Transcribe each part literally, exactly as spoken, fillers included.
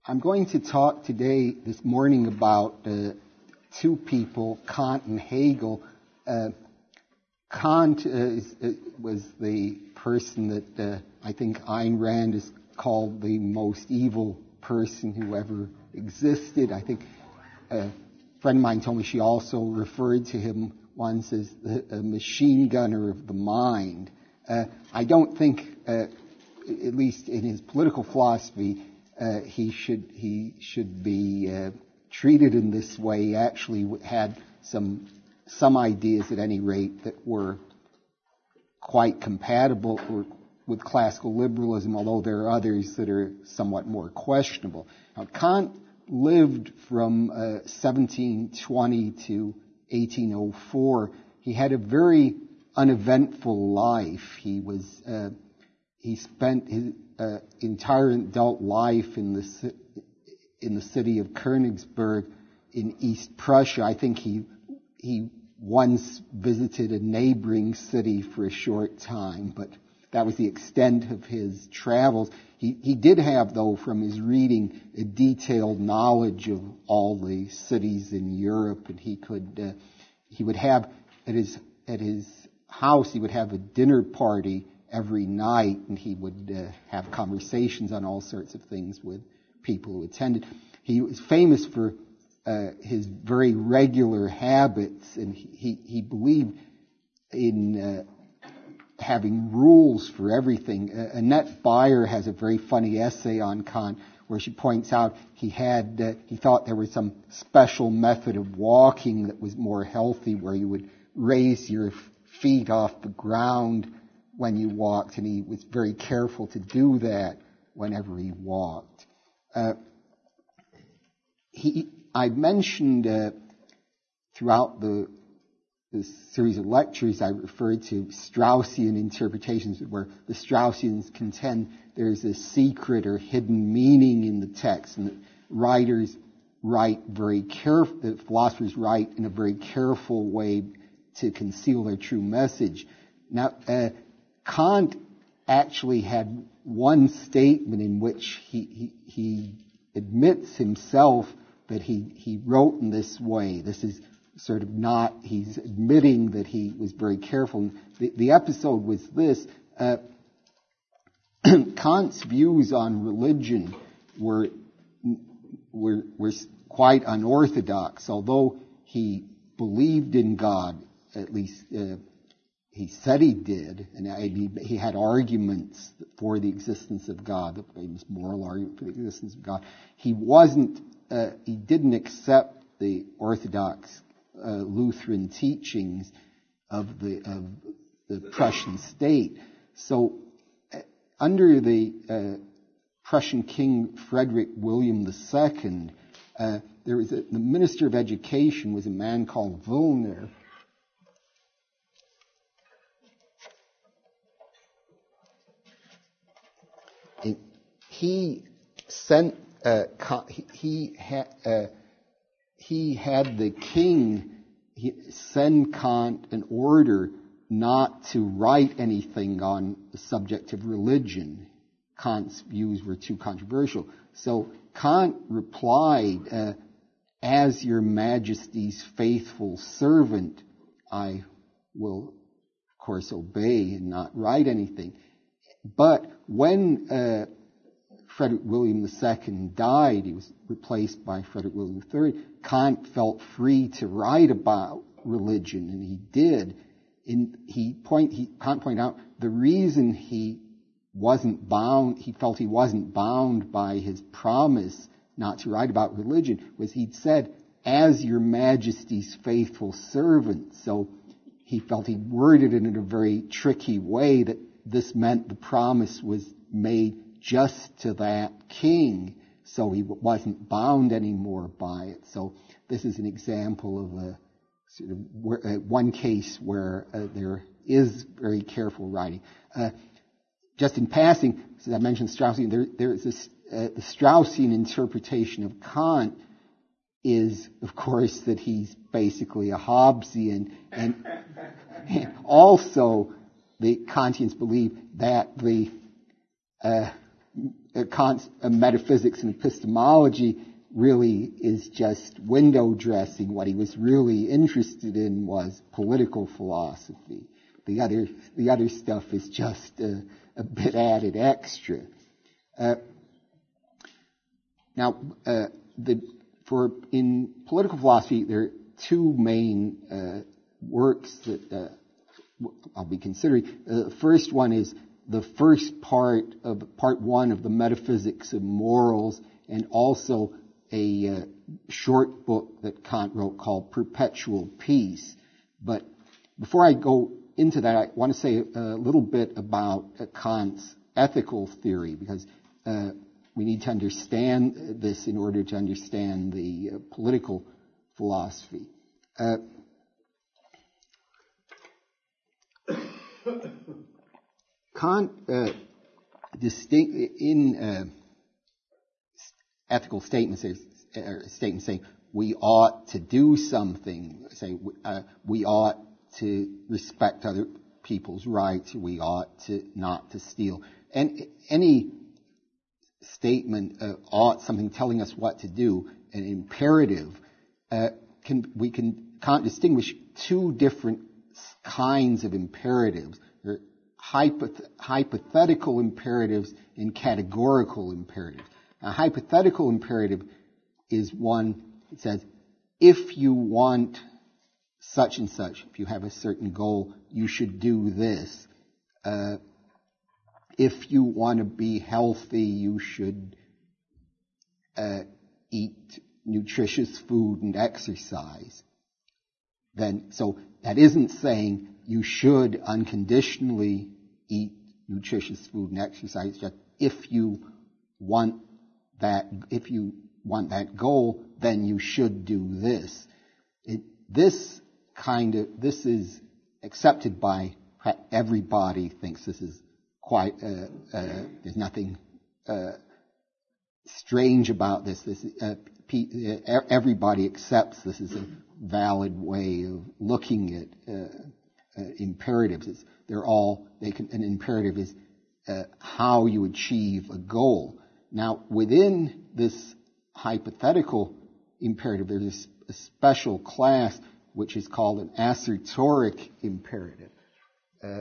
I'm going to talk today, this morning, about uh, two people, Kant and Hegel. Uh, Kant uh, is, uh, was the person that uh, I think Ayn Rand has called the most evil person who ever existed. I think a friend of mine told me she also referred to him once as the a machine gunner of the mind. Uh, I don't think, uh, at least in his political philosophy, uh, he should he should be uh, treated in this way. He actually had some some ideas, at any rate, that were quite compatible with classical liberalism, although there are others that are somewhat more questionable. Now, Kant lived from uh, seventeen twenty to eighteen oh four. He had a very uneventful life. He was uh, he spent his uh, entire adult life in the in the city of Königsberg in East Prussia. I think he he once visited a neighboring city for a short time, but that was the extent of his travels. He, he did have, though, from his reading, a detailed knowledge of all the cities in Europe, and he could uh, he would have at his at his house he would have a dinner party every night, and he would uh, have conversations on all sorts of things with people who attended. He was famous for uh, his very regular habits, and he he, he believed in uh, having rules for everything. Uh, Annette Beyer has a very funny essay on Kant where she points out he had uh, he thought there was some special method of walking that was more healthy, where you would raise your feet off the ground when you walked, and he was very careful to do that whenever he walked. Uh, he, I mentioned uh, throughout the this series of lectures, I referred to Straussian interpretations, where the Straussians contend there's a secret or hidden meaning in the text, and that writers write very careful, the philosophers write in a very careful way to conceal their true message. Now, uh, Kant actually had one statement in which he, he, he admits himself that he, he wrote in this way. This is sort of not, he's admitting that he was very careful. The, the episode was this, uh, Kant's views on religion were, were, were quite unorthodox. Although he believed in God, at least uh, he said he did, and he, he had arguments for the existence of God, the famous moral argument for the existence of God. He wasn't, uh, he didn't accept the orthodox Uh, Lutheran teachings of the of the Prussian state. So, uh, under the uh, Prussian King Frederick William the Second, uh, there was a, the Minister of Education was a man called Wöllner. It, he sent uh, he, he had. Uh, He had the king send Kant an order not to write anything on the subject of religion. Kant's views were too controversial. So Kant replied, uh, "As your Majesty's faithful servant, I will, of course, obey and not write anything." But when uh, Frederick William the Second died, he was replaced by Frederick William the Third, Kant felt free to write about religion, and he did. In, he point, he, Kant pointed out the reason he wasn't bound, he felt he wasn't bound by his promise not to write about religion, was he'd said, "As your Majesty's faithful servant." So he felt he worded it in a very tricky way that this meant the promise was made just to that king, so he wasn't bound anymore by it. So this is an example of a sort of uh, one case where uh, there is very careful writing. Uh, just in passing, since I mentioned Straussian, there, there is this, uh, the Straussian interpretation of Kant is, of course, that he's basically a Hobbesian, and, and also the Kantians believe that the uh, uh, Kant's uh, metaphysics and epistemology really is just window dressing. What he was really interested in was political philosophy. The other, the other stuff is just a, a bit added extra. Uh, now, uh, the, for in political philosophy, there are two main uh, works that uh, I'll be considering. Uh, the first one is the first part of part one of the Metaphysics of Morals, and also a uh, short book that Kant wrote called Perpetual Peace. But before I go into that, I want to say a, a little bit about uh, Kant's ethical theory, because uh, we need to understand this in order to understand the uh, political philosophy. Uh, Kant uh, distinct in uh, ethical statements, there's a statement saying we ought to do something. Say uh, we ought to respect other people's rights. We ought to not to steal. And any statement uh, ought, something telling us what to do, an imperative. Uh, can we can can't distinguish two different kinds of imperatives. There are hypoth- hypothetical imperatives and categorical imperatives. A hypothetical imperative is one that says, if you want such and such, if you have a certain goal, you should do this. Uh, if you want to be healthy, you should uh, eat nutritious food and exercise. Then, so that isn't saying you should unconditionally eat nutritious food and exercise. Just if you want that, if you want that goal, then you should do this. It, this kind of, this is accepted by everybody. Thinks this is quite. Uh, uh, there's nothing uh, strange about this. This uh, everybody accepts this is a valid way of looking at uh, uh, imperatives. It's, they're all. They can. An imperative is uh, how you achieve a goal. Now, within this hypothetical imperative, there's a special class which is called an assertoric imperative. Uh,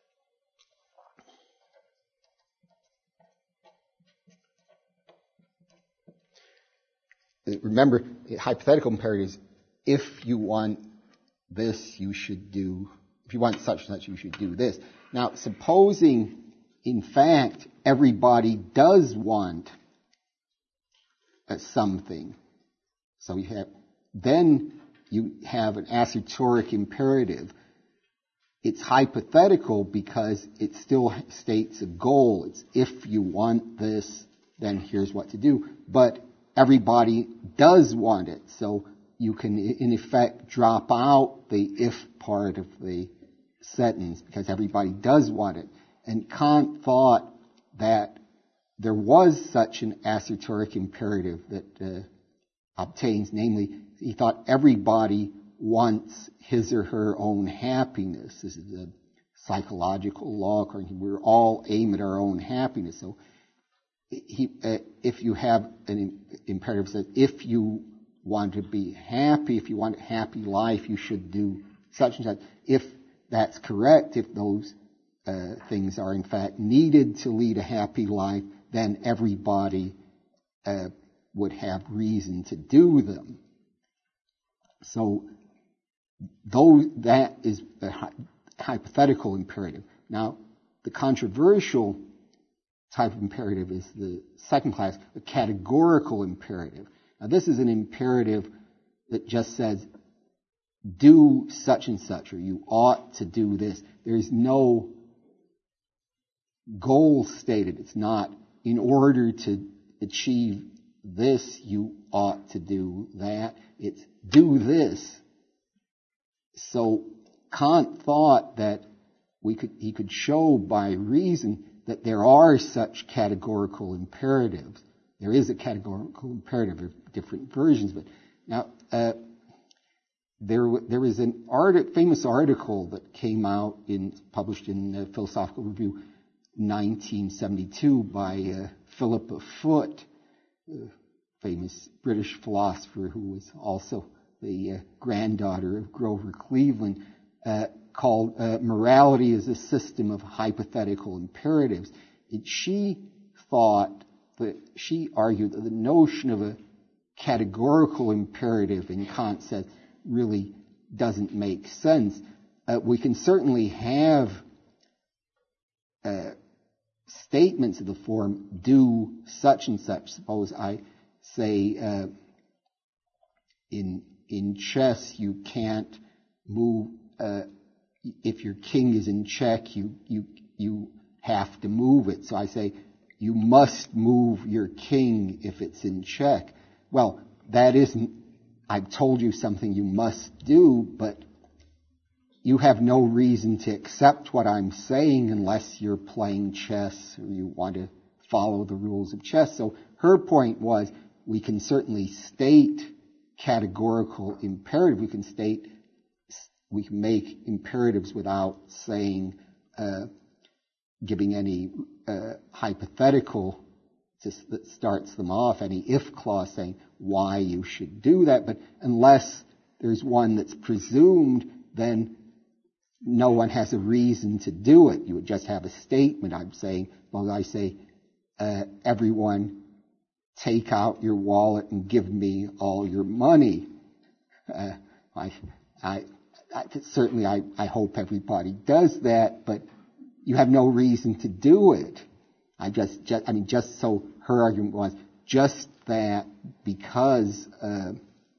remember, hypothetical imperatives, if you want this, you should do, if you want such and such, you should do this. Now, supposing, in fact, everybody does want uh, something, so you have, then you have an assertoric imperative. It's hypothetical because it still states a goal. It's if you want this, then here's what to do. But everybody does want it, so you can, in effect, drop out the if part of the sentence because everybody does want it. And Kant thought that there was such an assertoric imperative that uh, obtains, namely, he thought everybody wants his or her own happiness. This is a psychological law. According to him, we're all aim at our own happiness. So, he, uh, if you have an imperative that if you want to be happy, if you want a happy life, you should do such and such. If that's correct, if those uh, things are in fact needed to lead a happy life, then everybody uh, would have reason to do them. So, though that is a hypothetical imperative. Now, the controversial type of imperative is the second class, the categorical imperative. Now, this is an imperative that just says, do such and such, or you ought to do this. There's no goal stated. It's not, in order to achieve this, you ought to do that. It's, do this. So, Kant thought that we could, he could show by reason that there are such categorical imperatives. There is a categorical imperative of different versions, but now uh, there there is an art, famous article that came out in published in uh, Philosophical Review nineteen seventy-two by uh, Philippa Foot, a famous British philosopher who was also the uh, granddaughter of Grover Cleveland, uh, called uh, morality as a system of hypothetical imperatives. And she thought that, she argued that the notion of a categorical imperative in Kant said really doesn't make sense. Uh, we can certainly have uh, statements of the form, do such and such. Suppose I say uh, in in chess you can't move, uh, if your king is in check, you, you, you have to move it. So I say, you must move your king if it's in check. Well, that isn't, I've told you something you must do, but you have no reason to accept what I'm saying unless you're playing chess or you want to follow the rules of chess. So her point was, we can certainly state categorical imperative. We can state, we can make imperatives without saying, uh, giving any uh, hypothetical just that starts them off, any if clause saying why you should do that. But unless there's one that's presumed, then no one has a reason to do it. You would just have a statement. I'm saying, well, I say, uh, everyone take out your wallet and give me all your money. Uh, I, I, I, certainly I, I hope everybody does that, but you have no reason to do it. I just, just I mean, just so her argument was just that because uh,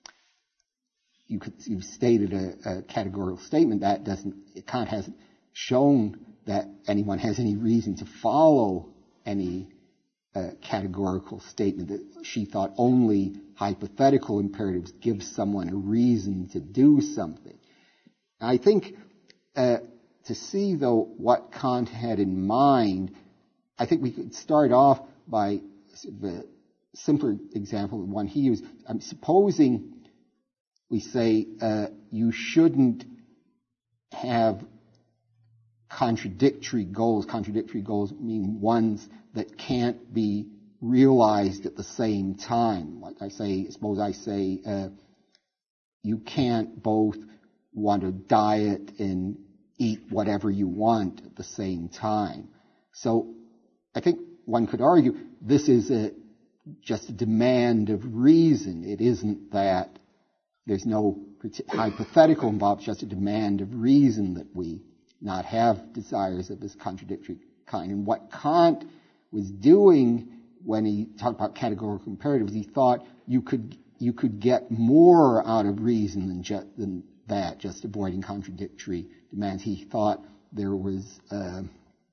you could, you've stated a, a categorical statement, that doesn't, Kant hasn't shown that anyone has any reason to follow any uh, categorical statement. That she thought only hypothetical imperatives give someone a reason to do something. I think uh, to see, though, what Kant had in mind, I think we could start off by the simpler example, the one he used. I'm supposing we say uh, you shouldn't have contradictory goals. Contradictory goals mean ones that can't be realized at the same time. Like I say, suppose I say uh, you can't both want to diet and eat whatever you want at the same time. So I think one could argue this is a, just a demand of reason. It isn't that there's no hypothetical involved, just a demand of reason that we not have desires of this contradictory kind. And what Kant was doing when he talked about categorical imperatives, he thought you could you could get more out of reason than, ju- than that, just avoiding contradictory demands. He thought there was uh,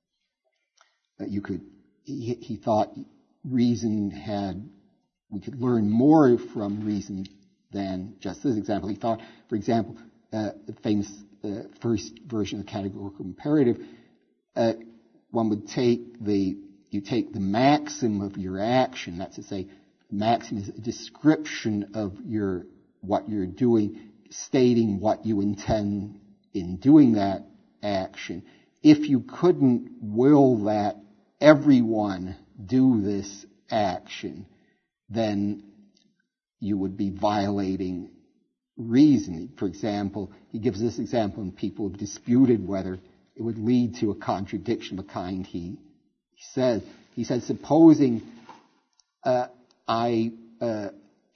that you could. He, he thought reason had we could learn more from reason than just this example. He thought, for example, uh, the famous uh, first version of the categorical imperative, uh, one would take the, you take the maxim of your action, that's to say, maxim is a description of your, what you're doing, stating what you intend in doing that action. If you couldn't will that everyone do this action, then you would be violating reason. For example, he gives this example, and people have disputed whether it would lead to a contradiction of the kind he, he says. He says, supposing uh, I uh,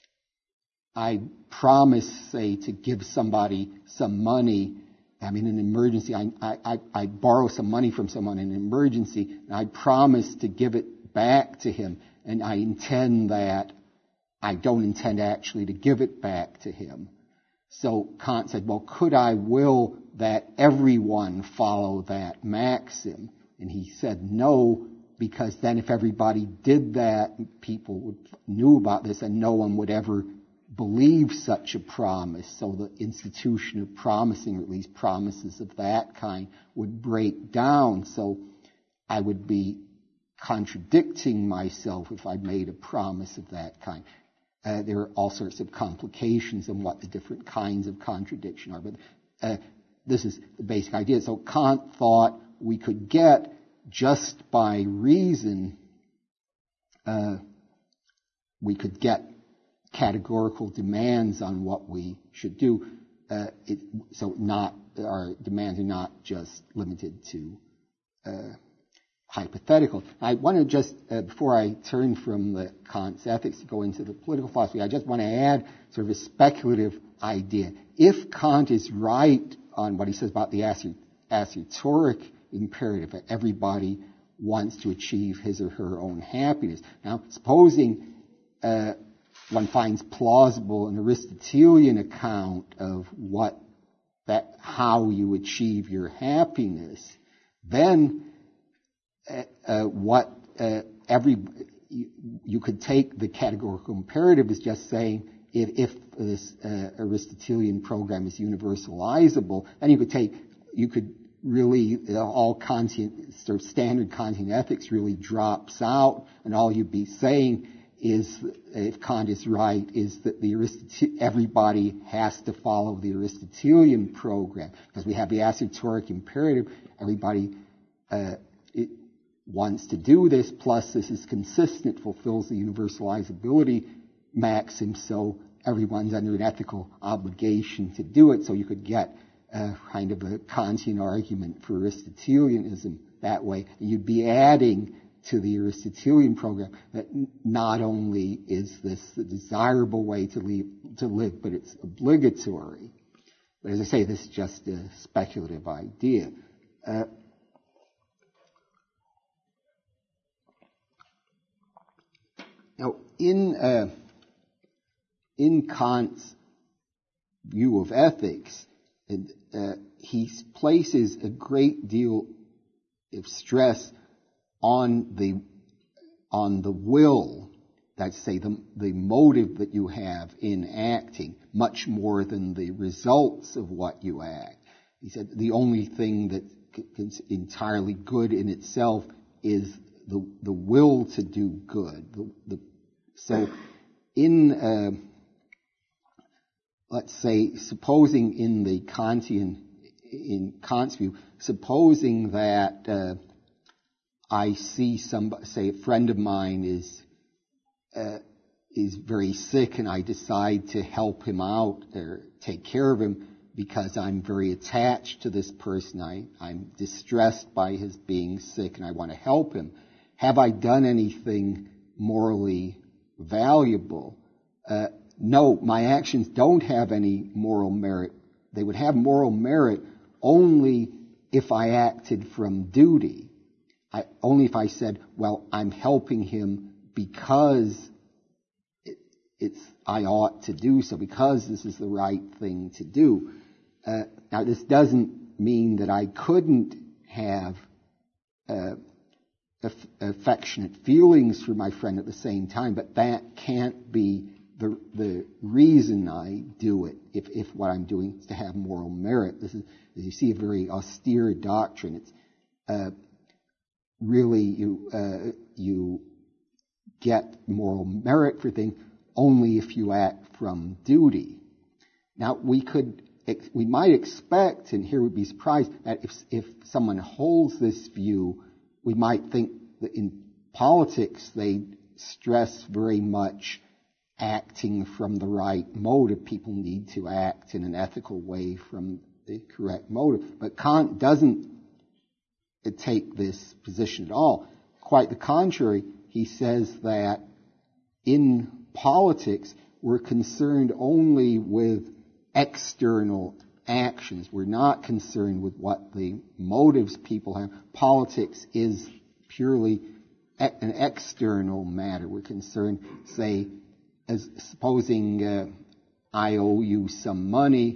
I promise, say, to give somebody some money. I'm in an emergency. I, I, I borrow some money from someone in an emergency, and I promise to give it back to him, and I intend that I don't intend actually to give it back to him. So Kant said, well, could I will that everyone follow that maxim? And he said no, because then if everybody did that, people would, knew about this, and no one would ever believe such a promise. So the institution of promising, or at least promises of that kind, would break down. So I would be contradicting myself if I made a promise of that kind. Uh, there are all sorts of complications in what the different kinds of contradiction are, but uh, this is the basic idea. So Kant thought we could get, just by reason, uh, we could get categorical demands on what we should do. Uh, it, so not our demands are not just limited to uh, hypothetical. I want to just, uh, before I turn from the Kant's ethics to go into the political philosophy, I just want to add sort of a speculative idea. If Kant is right on what he says about the assertoric imperative, that everybody wants to achieve his or her own happiness. Now, supposing uh, one finds plausible an Aristotelian account of what that how you achieve your happiness, then uh, uh, what uh, every you, you could take the categorical imperative as just saying if, if this uh, Aristotelian program is universalizable, then you could take you could really uh, all Kantian sort of standard Kantian ethics really drops out, and all you'd be saying is, if Kant is right, is that the Aristot- everybody has to follow the Aristotelian program. Because we have the assertoric imperative, everybody uh, it wants to do this, plus this is consistent, fulfills the universalizability maxim, so everyone's under an ethical obligation to do it, so you could get uh, kind of a Kantian argument for Aristotelianism that way. And you'd be adding to the Aristotelian program that not only is this the desirable way to live, to live, but it's obligatory. But as I say, this is just a speculative idea. Uh, now, in uh, in Kant's view of ethics, uh, he places a great deal of stress on the on the will, that's say the the motive that you have in acting, much more than the results of what you act. He said the only thing that is entirely good in itself is the the will to do good. The, the, so, in uh, let's say, supposing in the Kantian in Kant's view, supposing that Uh, I see somebody, say a friend of mine is uh, is very sick, and I decide to help him out or take care of him because I'm very attached to this person. I, I'm distressed by his being sick, and I want to help him. Have I done anything morally valuable? Uh, no, my actions don't have any moral merit. They would have moral merit only if I acted from duty. I, only if I said, well, I'm helping him because it, it's I ought to do so, because this is the right thing to do. Uh, now, this doesn't mean that I couldn't have uh, aff- affectionate feelings for my friend at the same time, but that can't be the the reason I do it. If if what I'm doing is to have moral merit, this is, as you see, a very austere doctrine. It's uh, Really, you uh, you get moral merit for things only if you act from duty. Now, we could we might expect, and here we'd be surprised, that if if someone holds this view, we might think that in politics they stress very much acting from the right motive. People need to act in an ethical way from the correct motive. But Kant doesn't take this position at all. Quite the contrary, he says that in politics we're concerned only with external actions. We're not concerned with what the motives people have. Politics is purely an external matter. We're concerned, say, as supposing uh, I owe you some money,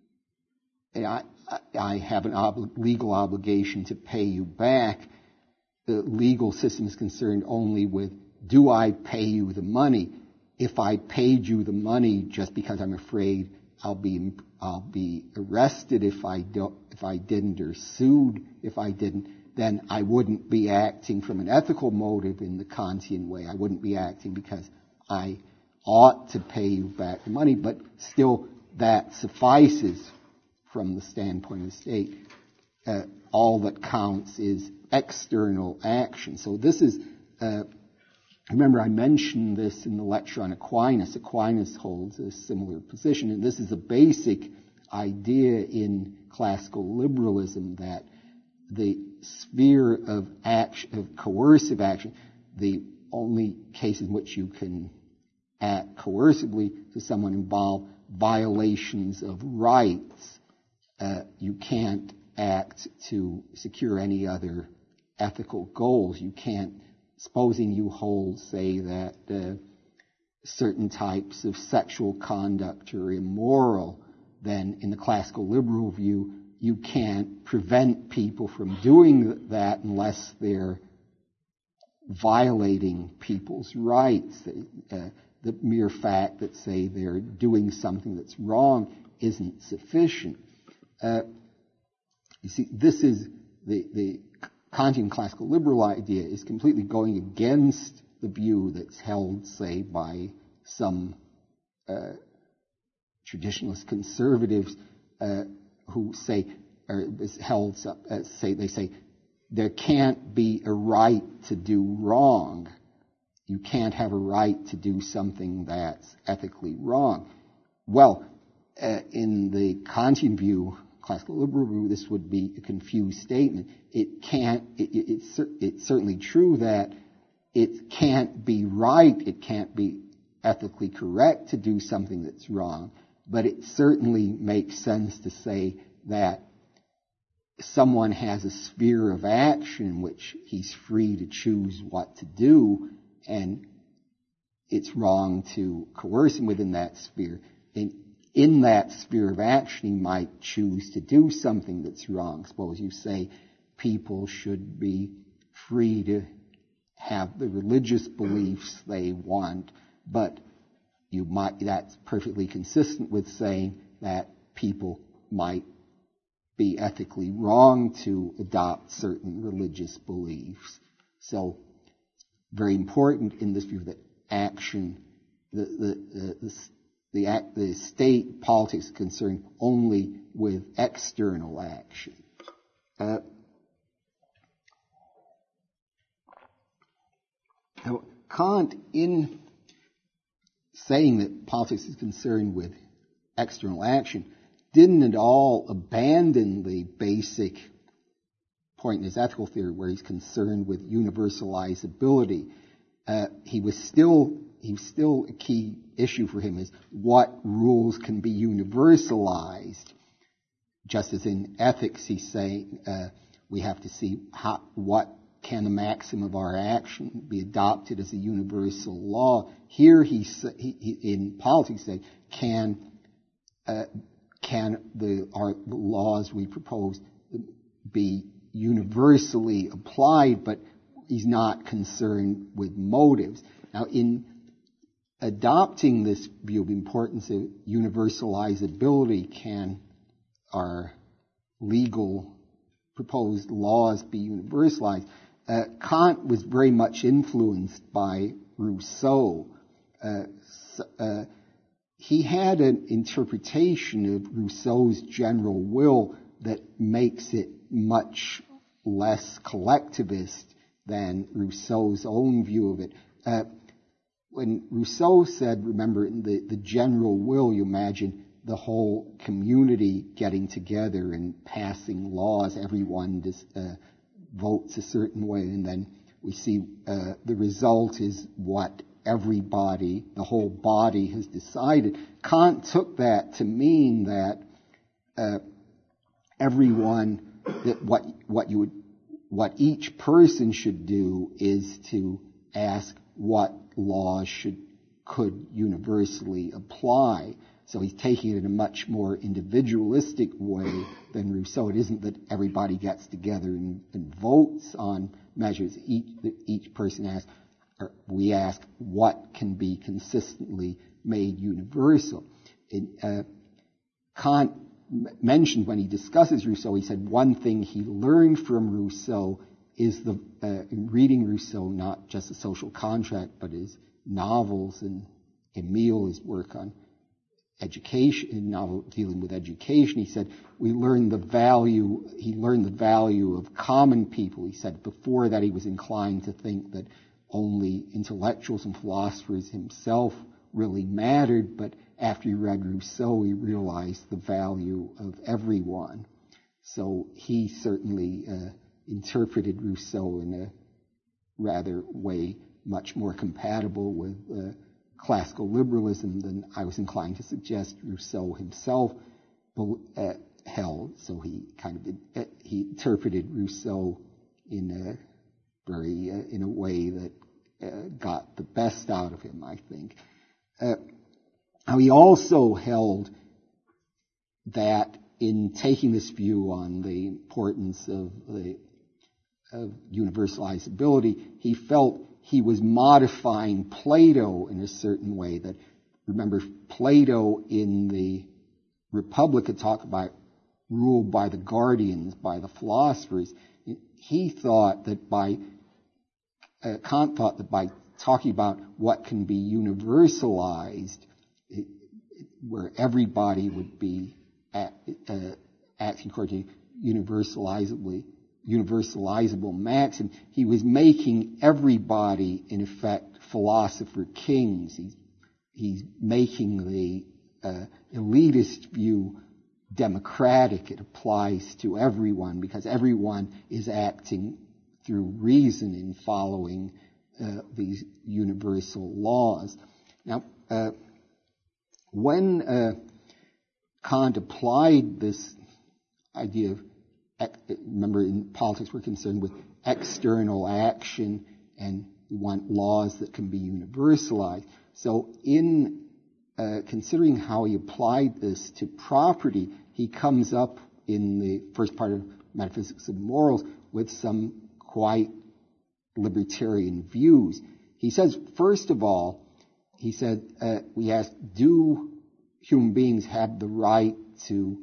I, I have an ob- legal obligation to pay you back. The legal system is concerned only with, do I pay you the money? If I paid you the money just because I'm afraid I'll be I'll be arrested if I don't if I didn't, or sued if I didn't, then I wouldn't be acting from an ethical motive in the Kantian way. I wouldn't be acting because I ought to pay you back the money, but still that suffices from the standpoint of the state. Uh, all that counts is external action. So this is uh, Remember, I mentioned this in the lecture on Aquinas. Aquinas holds a similar position, and this is a basic idea in classical liberalism, that the sphere of action, of coercive action, the only cases in which you can act coercively to someone involve violations of rights. Uh, you can't act to secure any other ethical goals. You can't, supposing you hold, say, that uh, certain types of sexual conduct are immoral, then in the classical liberal view, you can't prevent people from doing that unless they're violating people's rights. Uh, the mere fact that, say, they're doing something that's wrong isn't sufficient. Uh, you see, this is the, the Kantian classical liberal idea is completely going against the view that's held, say, by some uh, traditionalist conservatives uh, who say, or is held, uh, say, they say, there can't be a right to do wrong. You can't have a right to do something that's ethically wrong. Well, uh, in the Kantian view, classical liberal view, this would be a confused statement. It can't, it, it, it's, it's certainly true that it can't be right, it can't be ethically correct to do something that's wrong, but it certainly makes sense to say that someone has a sphere of action in which he's free to choose what to do, and it's wrong to coerce him within that sphere. And in that sphere of action, he might choose to do something that's wrong. Suppose you say people should be free to have the religious beliefs they want, but you might, that's perfectly consistent with saying that people might be ethically wrong to adopt certain religious beliefs. So, very important in this view that action, the the the, the, act, the state politics is concerned only with external action. Uh, now, Kant, in saying that politics is concerned with external action, didn't at all abandon the basic point in his ethical theory where he's concerned with universalizability. Uh, he was still, he was still a key issue for him is what rules can be universalized. Just as in ethics, he's saying uh, we have to see how, what can the maxim of our action be adopted as a universal law. Here, he, he in politics, say can uh, can the our the laws we propose be universally applied, but he's not concerned with motives. Now, in adopting this view of the importance of universalizability, can our legal proposed laws be universalized? Uh, Kant was very much influenced by Rousseau. Uh, uh, he had an interpretation of Rousseau's general will that makes it much less collectivist than Rousseau's own view of it. Uh, when Rousseau said, remember, in the, the general will, you imagine the whole community getting together and passing laws, everyone dis, uh, votes a certain way, and then we see uh, the result is what everybody, the whole body has decided. Kant took that to mean that uh, everyone, that what what you would, what each person should do is to ask what laws should could universally apply. So he's taking it in a much more individualistic way than Rousseau. It isn't that everybody gets together and, and votes on measures. Each each person asks, or we ask, what can be consistently made universal. It, uh, Kant mentioned when he discusses Rousseau, he said one thing he learned from Rousseau is the uh, in reading Rousseau, not just the social contract, but his novels and Emile, his work on education, a novel dealing with education. He said we learned the value. He learned the value of common people. He said before that he was inclined to think that only intellectuals and philosophers himself really mattered, but after he read Rousseau, he realized the value of everyone. So he certainly uh, interpreted Rousseau in a rather way much more compatible with uh, classical liberalism than I was inclined to suggest Rousseau himself uh, held. So he kind of uh, he interpreted Rousseau in a very uh, in a way that uh, got the best out of him, I think. Uh, now he also held that in taking this view on the importance of the of universalizability, he felt he was modifying Plato in a certain way. That, remember, Plato in the Republic had talked about ruled by the guardians, by the philosophers. He thought that by, uh, Kant thought that by talking about what can be universalized, it, it, where everybody would be at, uh, acting according to universalizably universalizable maxim, he was making everybody, in effect, philosopher kings. He's, he's making the uh, elitist view democratic. It applies to everyone because everyone is acting through reason in following uh, these universal laws. Now, uh, when uh, Kant applied this idea of, remember, in politics we're concerned with external action and we want laws that can be universalized. So in uh, considering how he applied this to property, he comes up in the first part of Metaphysics of Morals with some quite libertarian views. He says, first of all, he said, uh, we ask, do human beings have the right to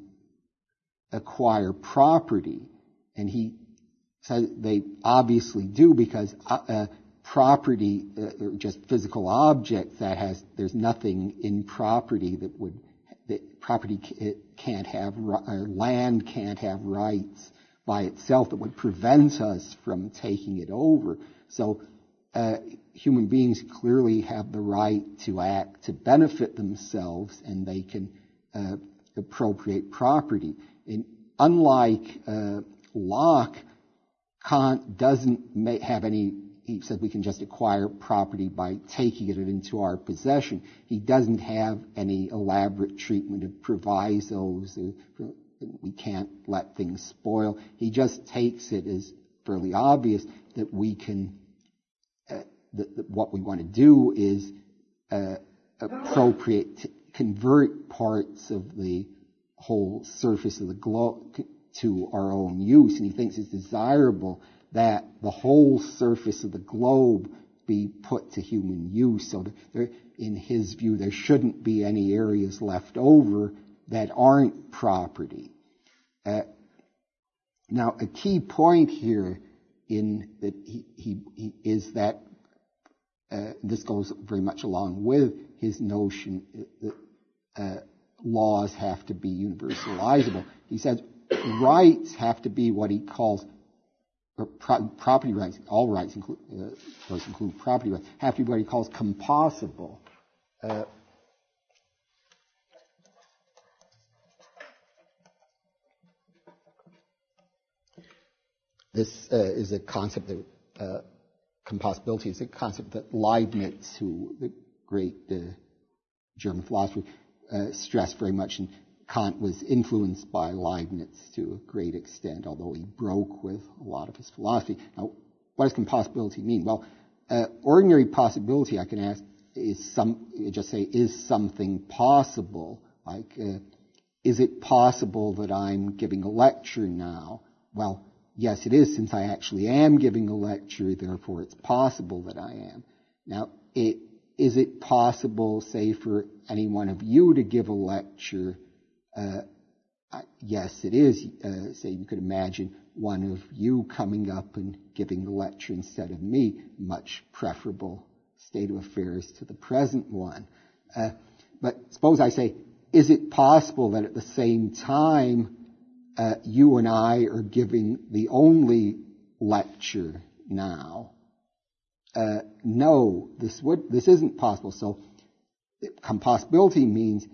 acquire property? And he says they obviously do, because uh, uh, property, uh, or just physical objects, that has, there's nothing in property that would, that property can't have, or land can't have rights by itself that would prevent us from taking it over. So uh, human beings clearly have the right to act to benefit themselves, and they can uh, appropriate property. And unlike uh, Locke, Kant doesn't may have any, he said we can just acquire property by taking it into our possession. He doesn't have any elaborate treatment of provisos. We can't let things spoil. He just takes it as fairly obvious that we can, uh, that, that what we want to do is uh, appropriate, to convert parts of the whole surface of the globe to our own use. And he thinks it's desirable that the whole surface of the globe be put to human use. So there, in his view, there shouldn't be any areas left over that aren't property. Uh, now, a key point here in that he, he, he is that uh, this goes very much along with his notion that uh, laws have to be universalizable. He says rights have to be what he calls, or pro- property rights, all rights include, uh, those include property rights, have to be what he calls compossible. Uh, this uh, is a concept that, uh, compossibility is a concept that Leibniz, who, the great uh, German philosopher, uh, stressed very much, and Kant was influenced by Leibniz to a great extent, although he broke with a lot of his philosophy. Now, what does compossibility mean? Well, uh, ordinary possibility, I can ask, is some, just say, is something possible? Like, uh, is it possible that I'm giving a lecture now? Well, yes, it is, since I actually am giving a lecture, therefore it's possible that I am. Now, it, is it possible, say, for any one of you to give a lecture? Uh, yes, it is. Uh, say you could imagine one of you coming up and giving the lecture instead of me, much preferable state of affairs to the present one. Uh, but suppose I say, is it possible that at the same time uh, you and I are giving the only lecture now? uh, no, this would this isn't possible. So compossibility means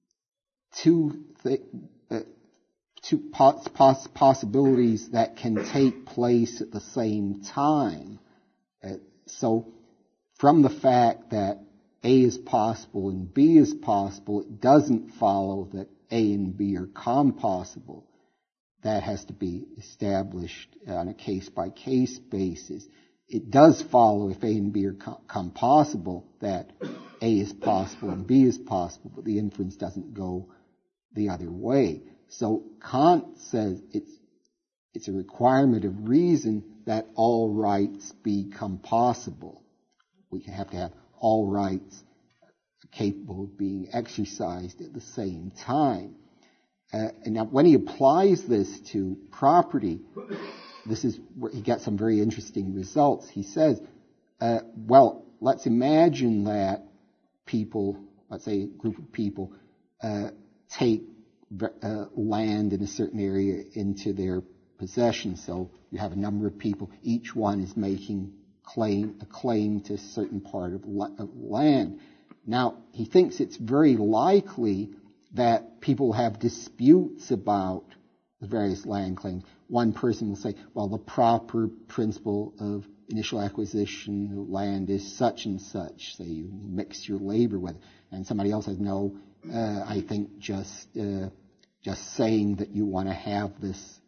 two th- uh, two pos- pos- possibilities that can take place at the same time. Uh, so from the fact that A is possible and B is possible, it doesn't follow that A and B are compossible. That has to be established on a case-by-case basis. It does follow, if A and B are com- compossible, that A is possible and B is possible, but the inference doesn't go the other way. So Kant says it's it's a requirement of reason that all rights be compossible. We have to have all rights capable of being exercised at the same time. Uh, and now when he applies this to property, this is where he gets some very interesting results. He says, uh, well, let's imagine that people, let's say a group of people, uh, take uh, land in a certain area into their possession. So you have a number of people, each one is making claim a claim to a certain part of, la- of land. Now, he thinks it's very likely that people have disputes about the various land claims. One person will say, well, the proper principle of initial acquisition of land is such and such. Say you mix your labor with it. And somebody else says, no, uh, I think just uh, just saying that you want to have this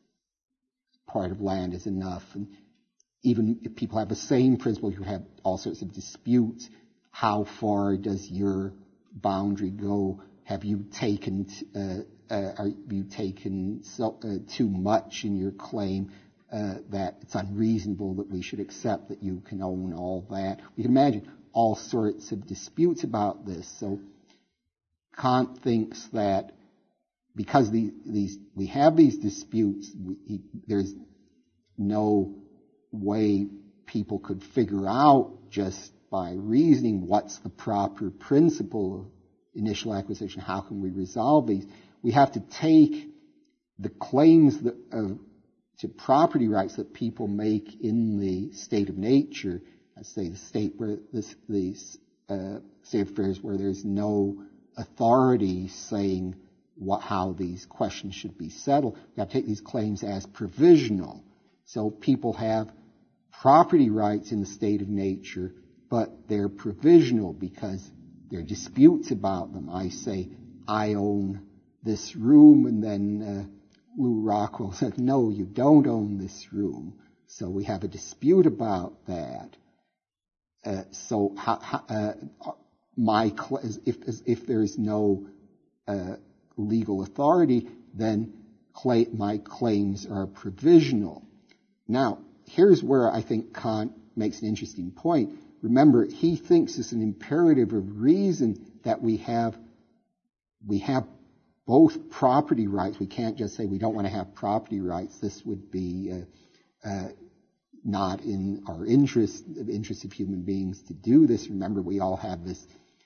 part of land is enough. And even if people have the same principle, you have all sorts of disputes. How far does your boundary go? Have you taken uh, uh, have you taken so, uh, too much in your claim uh, that it's unreasonable that we should accept that you can own all that? We can imagine all sorts of disputes about this. So Kant thinks that because these, these we have these disputes, we, he, there's no way people could figure out just by reasoning what's the proper principle of initial acquisition. How can we resolve these? We have to take the claims that, uh, to property rights that people make in the state of nature, let's say the state where this, the uh, state of affairs where there's no authority saying what, how these questions should be settled. We have to take these claims as provisional. So people have property rights in the state of nature, but they're provisional because there are disputes about them. I say, I own this room, and then uh, Lou Rockwell says, no, you don't own this room. So we have a dispute about that. Uh, so how, how, uh, my cl- if if there is no uh, legal authority, then cla- my claims are provisional. Now, here's where I think Kant makes an interesting point. Remember, he thinks it's an imperative of reason that we have we have both property rights. We can't just say we don't want to have property rights. This would be uh, uh, not in our interest, the interest of human beings to do this. Remember, we all have this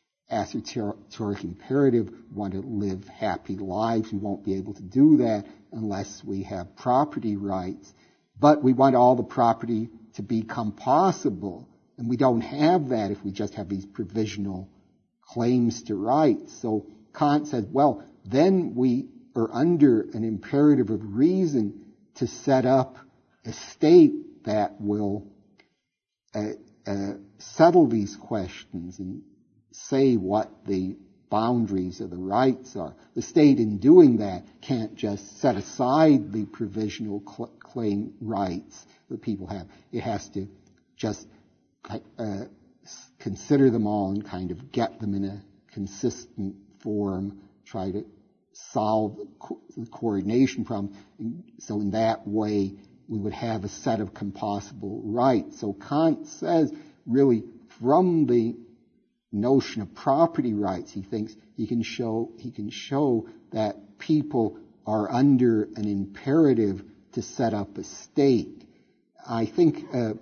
esoteric imperative. We want to live happy lives. We won't be able to do that unless we have property rights. But we want all the property to become possible. And we don't have that if we just have these provisional claims to rights. So Kant says, well, then we are under an imperative of reason to set up a state that will uh, uh, settle these questions and say what the boundaries of the rights are. The state in doing that can't just set aside the provisional cl- claim rights that people have. It has to just Uh, consider them all and kind of get them in a consistent form, try to solve the, co- the coordination problem. And so in that way, we would have a set of compossible rights. So Kant says, really, from the notion of property rights, he thinks he can show he can show that people are under an imperative to set up a state. I think. Uh,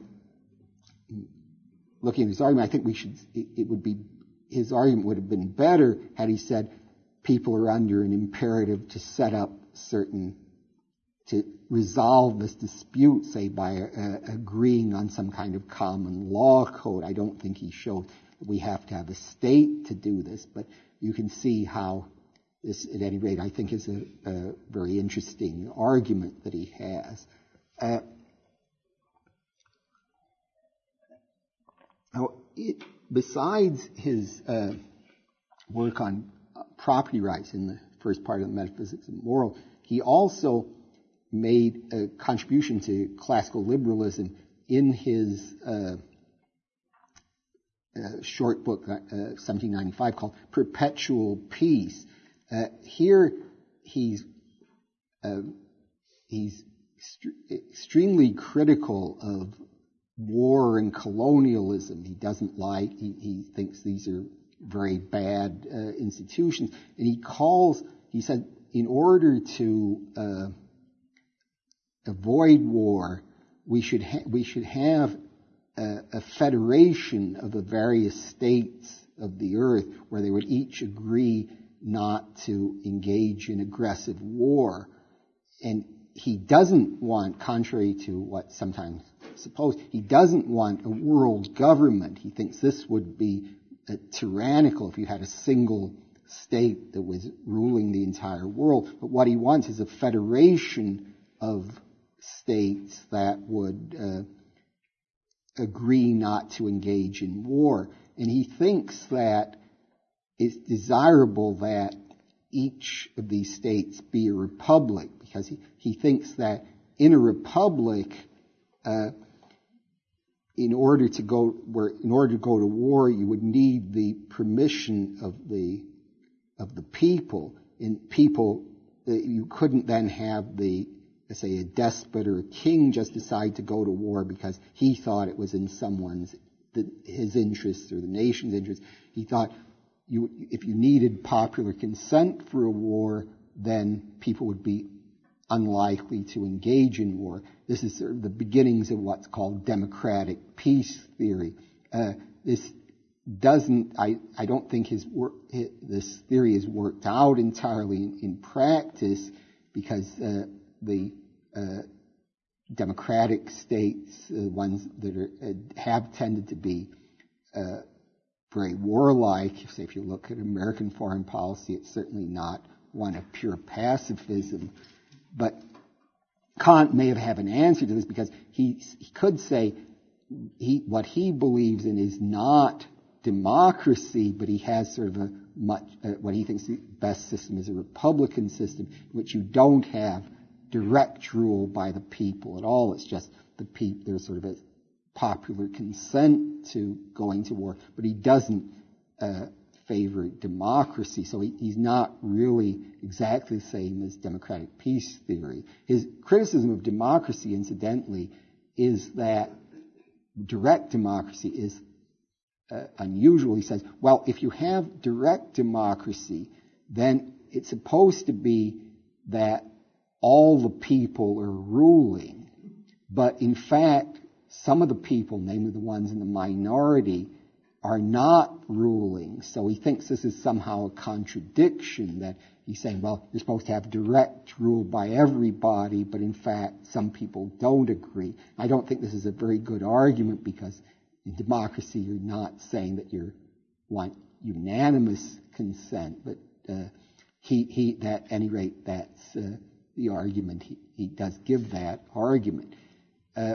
Looking at his argument, I think we should, it, it would be, his argument would have been better had he said people are under an imperative to set up certain to resolve this dispute, say, by uh, agreeing on some kind of common law code. I don't think he showed that we have to have a state to do this, but you can see how this, at any rate, I think is a, a very interesting argument that he has. Uh, now, it, besides his uh, work on uh, property rights in the first part of the Metaphysics of Morals, he also made a contribution to classical liberalism in his uh, uh, short book, uh, seventeen ninety-five, called Perpetual Peace. Uh, here, he's uh, he's st- extremely critical of war and colonialism. He doesn't like. He, he thinks these are very bad uh, institutions, and he calls. He said, in order to uh, avoid war, we should ha- we should have a, a federation of the various states of the earth where they would each agree not to engage in aggressive war. And he doesn't want, contrary to what sometimes supposed, he doesn't want a world government. He thinks this would be uh, tyrannical if you had a single state that was ruling the entire world. But what he wants is a federation of states that would uh, agree not to engage in war. And he thinks that it's desirable that each of these states be a republic, because he, he thinks that in a republic, uh, in order to go where in order to go to war, you would need the permission of the of the people. And people, uh, you couldn't then have the let's say a despot or a king just decide to go to war because he thought it was in someone's the, his interests or the nation's interests. He thought you, if you needed popular consent for a war, then people would be unlikely to engage in war. This is sort of the beginnings of what's called democratic peace theory. Uh, this doesn't, I, I don't think his work, his, this theory is worked out entirely in, in practice, because uh, the uh, democratic states, uh, ones that are, uh, have tended to be uh, very warlike. Say, if you look at American foreign policy, it's certainly not one of pure pacifism. But Kant may have had an answer to this, because he, he could say he, what he believes in is not democracy, but he has sort of a much, uh, what he thinks the best system is a republican system, in which you don't have direct rule by the people at all. It's just the people, there's sort of a popular consent to going to war, but he doesn't uh, favor democracy. So he, he's not really exactly the same as democratic peace theory. His criticism of democracy, incidentally, is that direct democracy is uh, unusual. He says, well, if you have direct democracy, then it's supposed to be that all the people are ruling. But in fact, some of the people, namely the ones in the minority, are not ruling. So he thinks this is somehow a contradiction, that he's saying, well, you're supposed to have direct rule by everybody, but in fact, some people don't agree. I don't think this is a very good argument, because in democracy, you're not saying that you want unanimous consent, but uh, he, he, at any rate, that's uh, the argument. He, he does give that argument. Uh,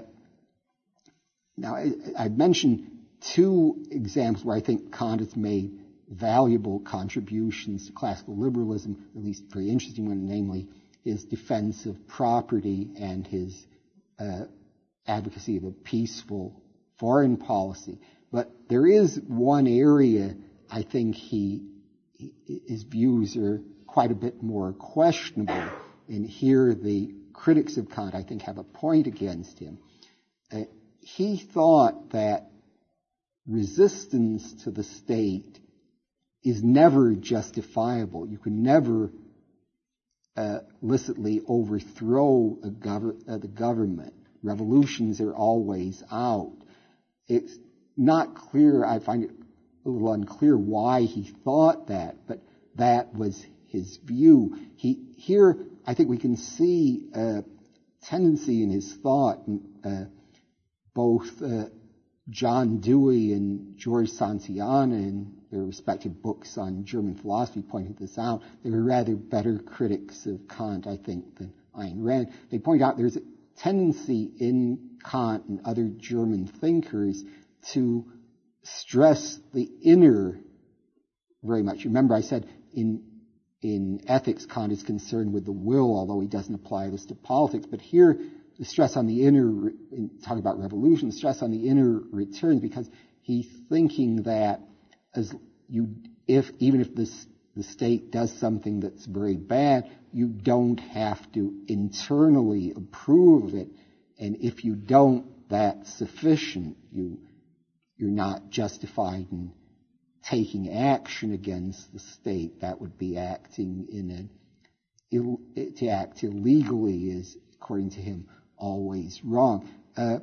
now, I, I mentioned two examples where I think Kant has made valuable contributions to classical liberalism, at least a very interesting one, namely his defense of property and his uh, advocacy of a peaceful foreign policy. But there is one area I think he, his views are quite a bit more questionable, and here the critics of Kant, I think, have a point against him. Uh, he thought that resistance to the state is never justifiable. You can never uh, illicitly overthrow a gov- uh, the government. Revolutions are always out. It's not clear, I find it a little unclear why he thought that, but that was his view. He, here, I think we can see uh, tendency in his thought. Uh, both uh, John Dewey and George Santayana, in their respective books on German philosophy, pointed this out. They were rather better critics of Kant, I think, than Ayn Rand. They point out there's a tendency in Kant and other German thinkers to stress the inner very much. Remember, I said in in ethics, Kant is concerned with the will, although he doesn't apply this to politics. But here, the stress on the inner, in talking about revolution, the stress on the inner returns, because he's thinking that as you, if even if this the state does something that's very bad, you don't have to internally approve of it, and if you don't, that's sufficient. You you're not justified in taking action against the state. That would be acting in a, to act illegally is, according to him, always wrong. Uh,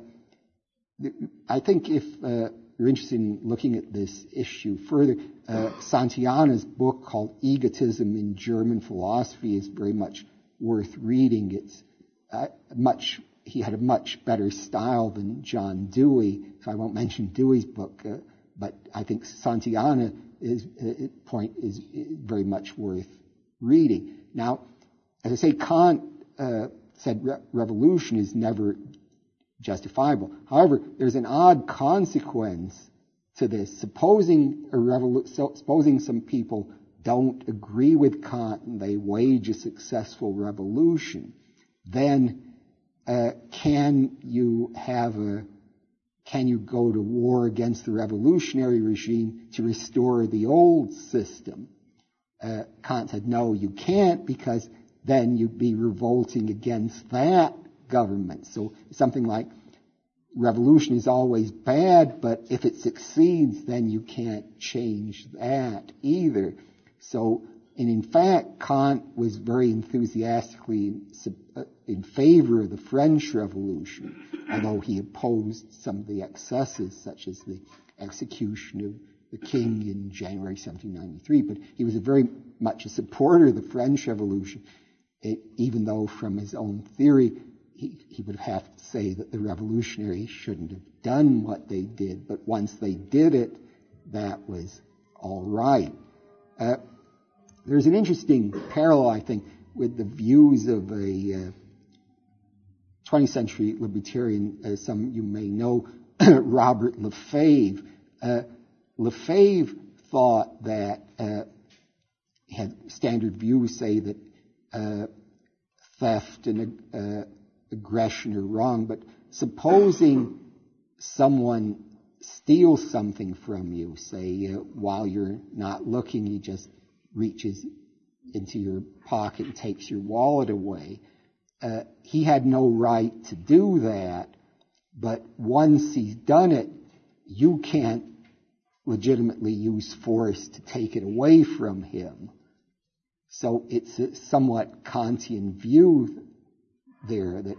I think if uh, you're interested in looking at this issue further, uh, Santayana's book called Egotism in German Philosophy is very much worth reading. It's uh, much, he had a much better style than John Dewey, so I won't mention Dewey's book, uh, but I think Santayana is, uh, point is very much worth reading. Now, as I say, Kant uh, said re- revolution is never justifiable. However, there's an odd consequence to this. Supposing a revolu- so, supposing some people don't agree with Kant and they wage a successful revolution, then uh, can you have a Can you go to war against the revolutionary regime to restore the old system? Uh, Kant said, no, you can't, because then you'd be revolting against that government. So something like revolution is always bad, but if it succeeds, then you can't change that either. So, and in fact, Kant was very enthusiastically in, in favor of the French Revolution, although he opposed some of the excesses, such as the execution of the king in January seventeen ninety-three. But he was a very much a supporter of the French Revolution, it, even though from his own theory, he, he would have to say that the revolutionaries shouldn't have done what they did. But once they did it, that was all right. Uh, there's an interesting parallel, I think, with the views of a uh, twentieth century libertarian, as some you may know, Robert Lefebvre. Uh, Lefebvre thought that, uh, had standard views say that uh, theft and uh, aggression are wrong, but supposing someone steals something from you, say uh, while you're not looking, he just reaches into your pocket and takes your wallet away, uh, he had no right to do that, but once he's done it, you can't legitimately use force to take it away from him. So it's a somewhat Kantian view there that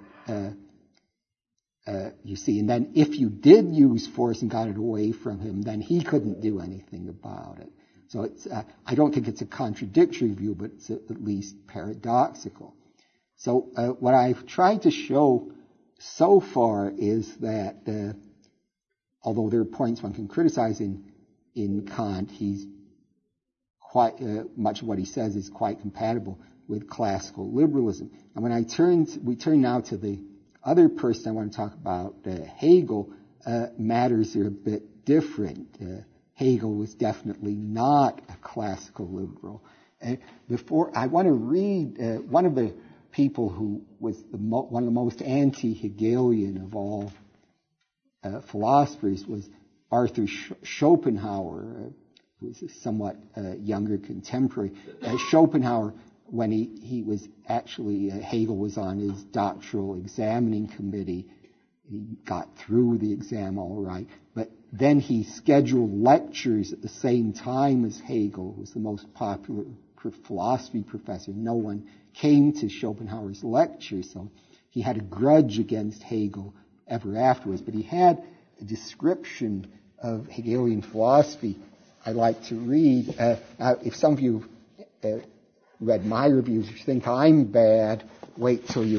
uh, uh, you see. And then if you did use force and got it away from him, then he couldn't do anything about it. So it's, uh, I don't think it's a contradictory view, but it's at least paradoxical. So uh, what I've tried to show so far is that uh, although there are points one can criticize in, in Kant, he's quite uh, much of what he says is quite compatible with classical liberalism. And when I turn, to, we turn now to the other person I want to talk about, uh, Hegel, uh, matters are a bit different. Uh, Hegel was definitely not a classical liberal. Uh, before I want to read uh, one of the people who was the mo- one of the most anti-Hegelian of all uh, philosophers was Arthur Sch- Schopenhauer, uh, who was a somewhat uh, younger contemporary. Uh, Schopenhauer, when he, he was actually, uh, Hegel was on his doctoral examining committee. He got through the exam all right, but then he scheduled lectures at the same time as Hegel, who was the most popular philosophy professor. No one came to Schopenhauer's lectures, so he had a grudge against Hegel ever afterwards. But he had a description of Hegelian philosophy I'd like to read. Uh, now, if some of you uh, read my reviews, you think I'm bad, wait till you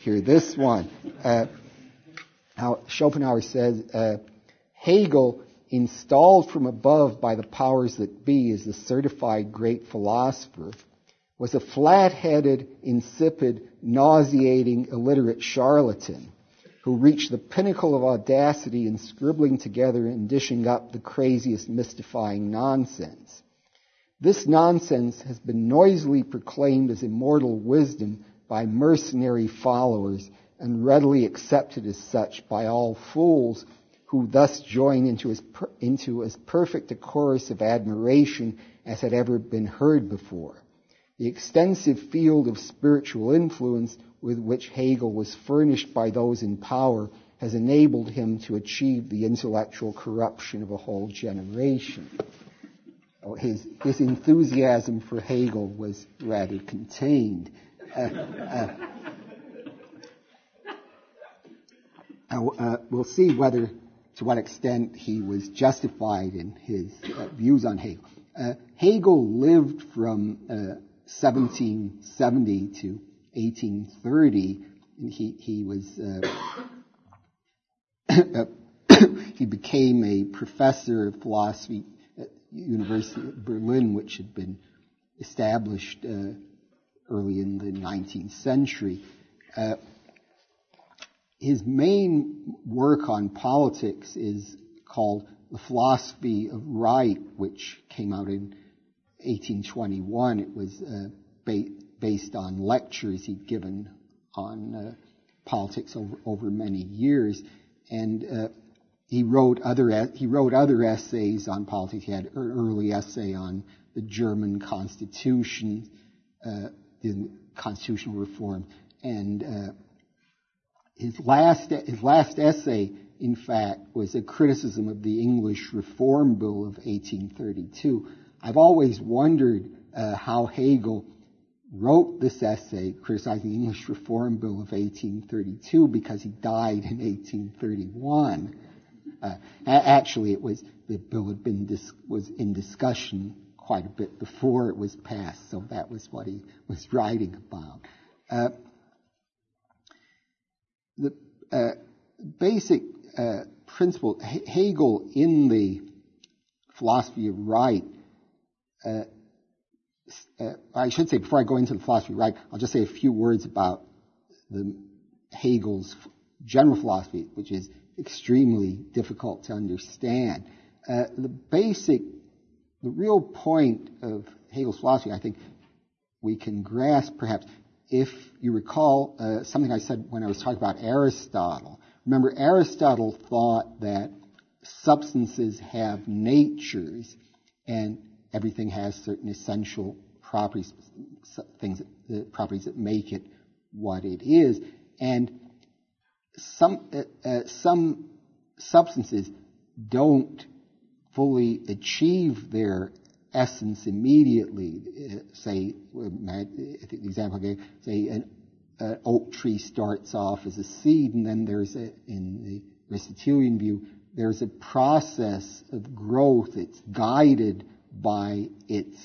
hear this one. Uh, how Schopenhauer says, uh, Hegel, installed from above by the powers that be as the certified great philosopher, was a flat-headed, insipid, nauseating, illiterate charlatan who reached the pinnacle of audacity in scribbling together and dishing up the craziest mystifying nonsense. This nonsense has been noisily proclaimed as immortal wisdom by mercenary followers and readily accepted as such by all fools who thus join into as, per, into as perfect a chorus of admiration as had ever been heard before. The extensive field of spiritual influence with which Hegel was furnished by those in power has enabled him to achieve the intellectual corruption of a whole generation. His, his enthusiasm for Hegel was rather contained. Uh, uh, uh, we'll see whether, to what extent, he was justified in his uh, views on Hegel. Uh, Hegel lived from uh, seventeen seventy to eighteen thirty. And he, he was uh, he became a professor of philosophy at the University of Berlin, which had been established uh, early in the nineteenth century. Uh, his main work on politics is called The Philosophy of Right, which came out in eighteen twenty-one. It was uh, ba- based on lectures he'd given on uh, politics over, over many years, and uh, he wrote other he wrote other essays on politics. He had an early essay on the German Constitution, uh, the constitutional reform, and uh, his last his last essay, in fact, was a criticism of the English Reform Bill of eighteen thirty-two. I've always wondered uh, how Hegel wrote this essay criticizing the English Reform Bill of eighteen thirty-two, because he died in eighteen thirty-one. Uh, actually, it was the bill had been dis- was in discussion quite a bit before it was passed, so that was what he was writing about. Uh, the uh, basic uh, principle, H- Hegel in the philosophy of right. Uh, uh, I should say, before I go into the philosophy of right, I'll just say a few words about the Hegel's general philosophy, which is extremely difficult to understand. Uh, the basic, the real point of Hegel's philosophy, I think, we can grasp perhaps if you recall uh, something I said when I was talking about Aristotle. Remember, Aristotle thought that substances have natures and everything has certain essential properties, things, the properties that make it what it is, and some uh, uh, some substances don't fully achieve their essence immediately. Uh, say, I think the example I gave, say an uh, oak tree starts off as a seed, and then there's a, in the Aristotelian view, there's a process of growth. It's guided by its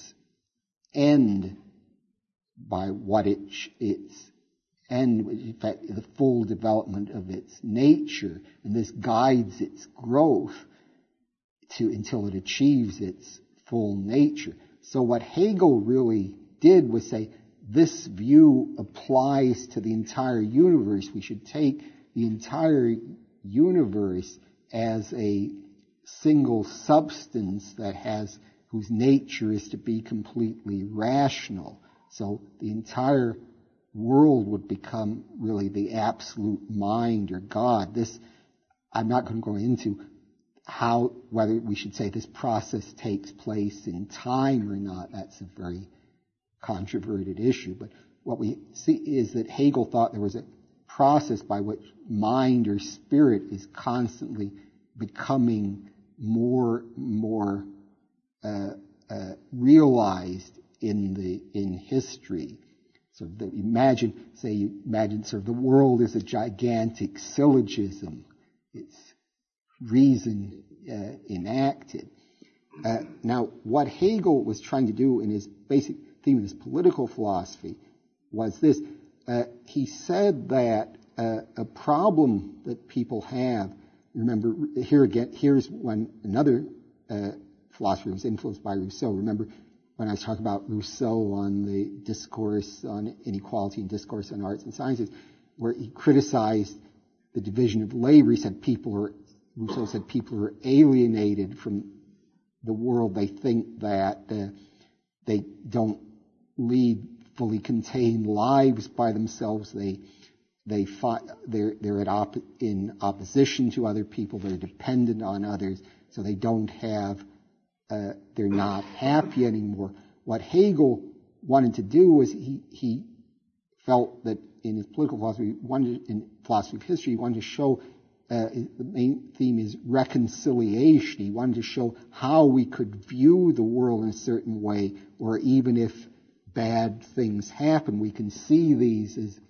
end, by what it, its end, in fact, the full development of its nature, and this guides its growth to until it achieves its full nature. So what Hegel really did was say, this view applies to the entire universe. We should take the entire universe as a single substance that has, whose nature is to be completely rational. So the entire world would become really the absolute mind or God. This, I'm not going to go into how, whether we should say this process takes place in time or not. That's a very controverted issue. But what we see is that Hegel thought there was a process by which mind or spirit is constantly becoming more, more uh, uh, realized in the in history. So that imagine, say, you imagine sort of the world is a gigantic syllogism. It's reason uh, enacted. Uh, now, what Hegel was trying to do in his basic theme of his political philosophy was this. uh, he said that uh, a problem that people have, remember, here again, here's one, another uh, philosopher who was influenced by Rousseau. Remember when I was talking about Rousseau on the discourse on inequality and discourse on arts and sciences, where he criticized the division of labor. He said people are, Rousseau said people are alienated from the world. They think that uh, they don't lead fully contained lives by themselves. They they fi- they're they're at op- in opposition to other people. They're dependent on others, so they don't have. Uh, they're not happy anymore. What Hegel wanted to do was he he felt that in his political philosophy, wanted, in philosophy of history, he wanted to show uh, the main theme is reconciliation. He wanted to show how we could view the world in a certain way, or even if bad things happen, we can see these as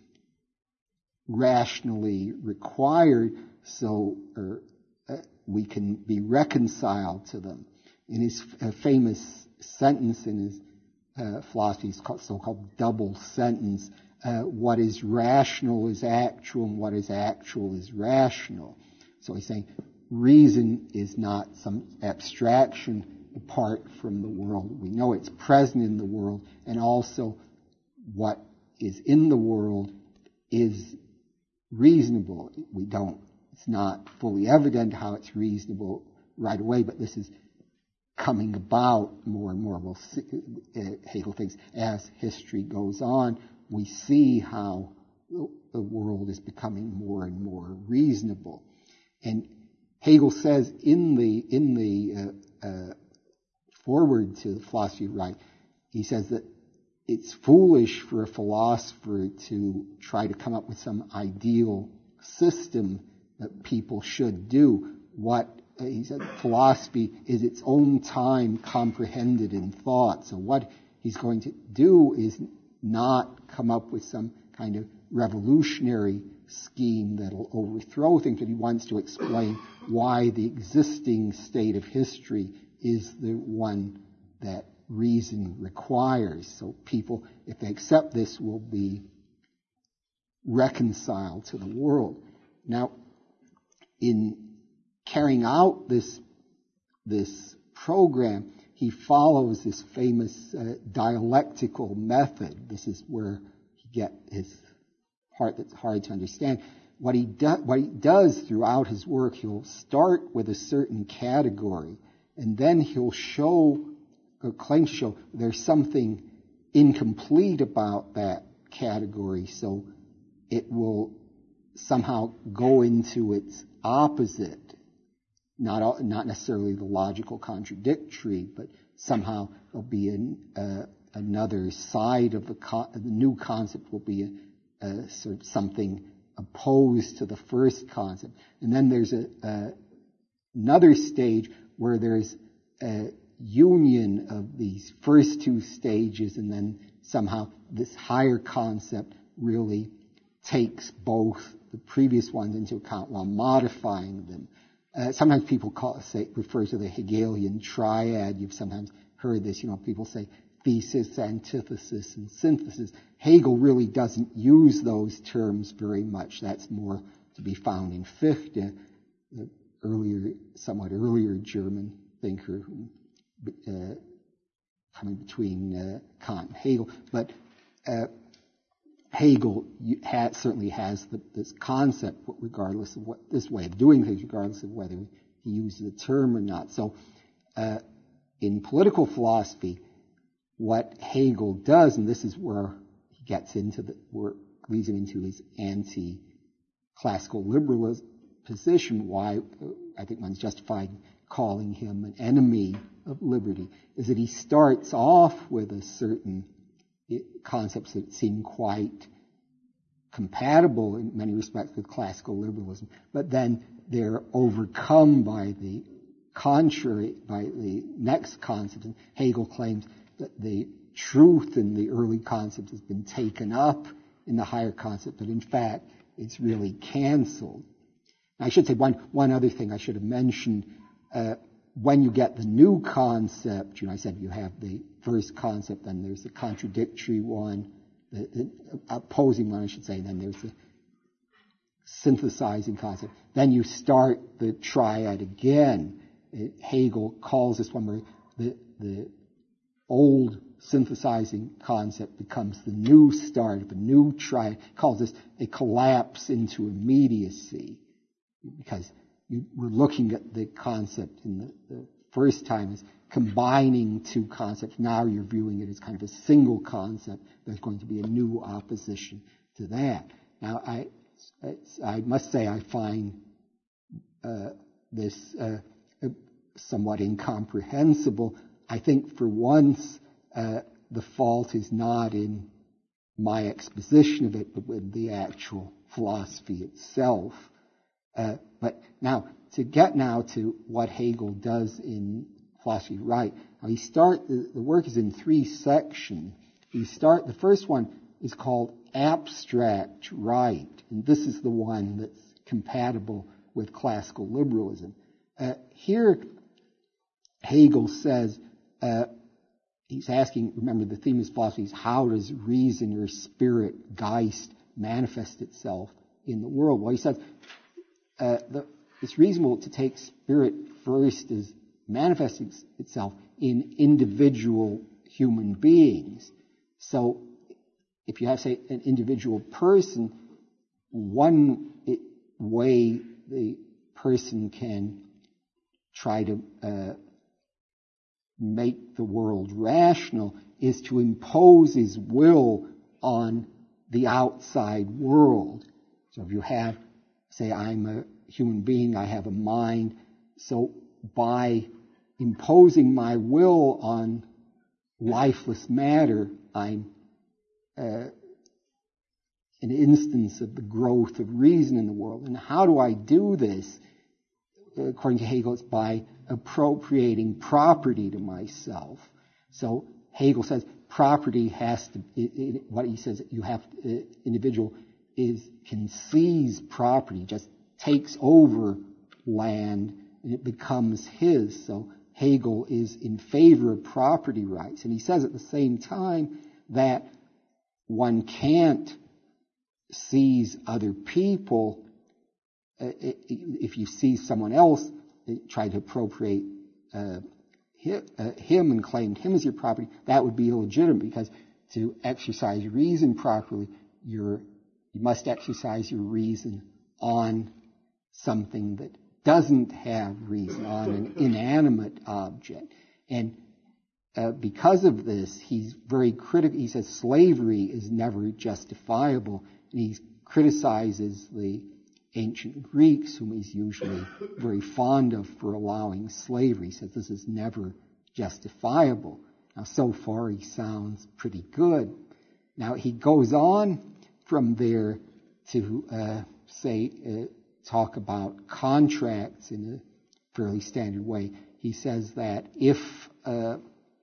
rationally required, so or, uh, we can be reconciled to them. In his uh, famous sentence in his uh, philosophy, his so-called double sentence, uh, what is rational is actual, and what is actual is rational. So he's saying reason is not some abstraction apart from the world. We know it's present in the world, and also what is in the world is reasonable. We don't, it's not fully evident how it's reasonable right away, but this is coming about more and more. We'll see, uh, Hegel thinks as history goes on, we see how the world is becoming more and more reasonable. And Hegel says in the in the uh, uh, forward to the philosophy of right, he says that it's foolish for a philosopher to try to come up with some ideal system that people should do. What uh, he said, philosophy is its own time comprehended in thought. So what he's going to do is not come up with some kind of revolutionary scheme that'll overthrow things, but he wants to explain why the existing state of history is the one that reason requires. So people, if they accept this, will be reconciled to the world. Now, in carrying out this, this program, he follows this famous uh, dialectical method. This is where he gets his part that's hard to understand. What he, do, what he does throughout his work, he'll start with a certain category, and then he'll show, or claim to show, there's something incomplete about that category, so it will somehow go into its opposite. Not, not necessarily the logical contradictory, but somehow there'll be an, uh, another side of the, co- the new concept will be a, a sort of something opposed to the first concept. And then there's a, a another stage where there's a union of these first two stages, and then somehow this higher concept really takes both the previous ones into account while modifying them. Uh, sometimes people call, say, refer to the Hegelian triad. You've sometimes heard this. You know, people say thesis, antithesis, and synthesis. Hegel really doesn't use those terms very much. That's more to be found in Fichte, the earlier, somewhat earlier German thinker, who, uh, coming between uh, Kant and Hegel. But uh, Hegel has, certainly has the, this concept, regardless of what, this way of doing things, regardless of whether he uses the term or not. So, uh, in political philosophy, what Hegel does, and this is where he gets into the, where leads him into his anti-classical liberalism position, why I think one's justified calling him an enemy of liberty, is that he starts off with a certain concepts that seem quite compatible in many respects with classical liberalism, but then they're overcome by the contrary, by the next concept. And Hegel claims that the truth in the early concepts has been taken up in the higher concept, but in fact, it's really canceled. I should say one, one other thing I should have mentioned. Uh, when you get the new concept, you know, I said you have the first concept, then there's the contradictory one, the, the opposing one, I should say. Then there's the synthesizing concept. Then you start the triad again. It, Hegel calls this one where the, the old synthesizing concept becomes the new start, the new triad. He calls this a collapse into immediacy, because you, we're looking at the concept in the, the first time as combining two concepts. Now you're viewing it as kind of a single concept. There's going to be a new opposition to that. Now, I, I must say I find uh, this uh, somewhat incomprehensible. I think for once uh, the fault is not in my exposition of it, but with the actual philosophy itself. Uh, but now, to get now to what Hegel does in Philosophy Right, now he start, the, the work is in three sections. You start, the first one is called Abstract Right, and this is the one that's compatible with classical liberalism. Uh, here, Hegel says, uh, he's asking, remember the theme of his philosophy is how does reason or spirit, Geist, manifest itself in the world? Well, he says, uh, the, it's reasonable to take spirit first as manifesting itself in individual human beings. So, if you have, say, an individual person, one way the person can try to uh, make the world rational is to impose his will on the outside world. So if you have, say, I'm a human being, I have a mind, so by imposing my will on lifeless matter, I'm uh, an instance of the growth of reason in the world. And how do I do this? According to Hegel, it's by appropriating property to myself. So Hegel says property has to, it, it, what he says, you have, uh, individual is, can seize property, just takes over land and it becomes his. So Hegel is in favor of property rights. And he says at the same time that one can't seize other people. Uh, if you seize someone else, try to appropriate uh, him, uh, him and claim him as your property, that would be illegitimate, because to exercise reason properly, you're, you must exercise your reason on something that doesn't have reason, on an inanimate object. And uh, because of this, he's very critical. He says slavery is never justifiable, and he criticizes the ancient Greeks, whom he's usually very fond of for allowing slavery. He says this is never justifiable. Now, so far he sounds pretty good. Now, he goes on from there to uh, say, uh, talk about contracts in a fairly standard way. He says that if uh,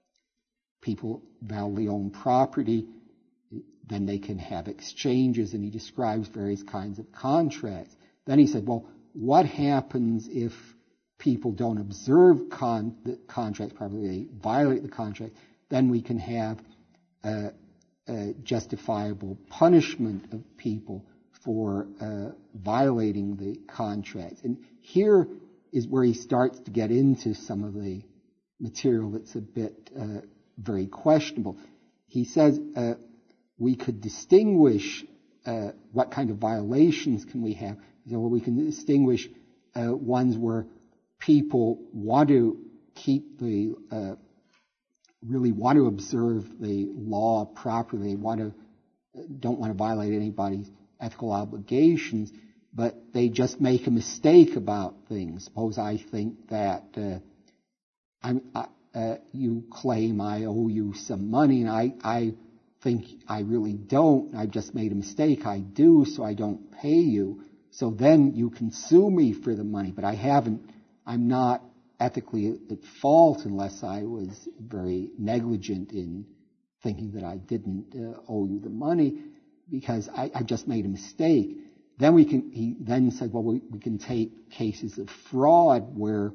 people validly own property, then they can have exchanges, and he describes various kinds of contracts. Then he said, well, what happens if people don't observe con- the contract properly, they violate the contract? Then we can have uh, uh, justifiable punishment of people for uh, violating the contract. And here is where he starts to get into some of the material that's a bit uh, very questionable. He says uh, we could distinguish uh, what kind of violations can we have. So we can distinguish uh, ones where people want to keep the, uh, really want to observe the law properly, they want to, don't want to violate anybody's ethical obligations, but they just make a mistake about things. Suppose I think that uh, I'm, I, uh, you claim I owe you some money, and I, I think I really don't. I've just made a mistake. I do, so I don't pay you. So then you can sue me for the money, but I haven't, I'm not ethically at fault unless I was very negligent in thinking that I didn't uh, owe you the money, because I, I just made a mistake. Then we can, he then said, well, we, we can take cases of fraud where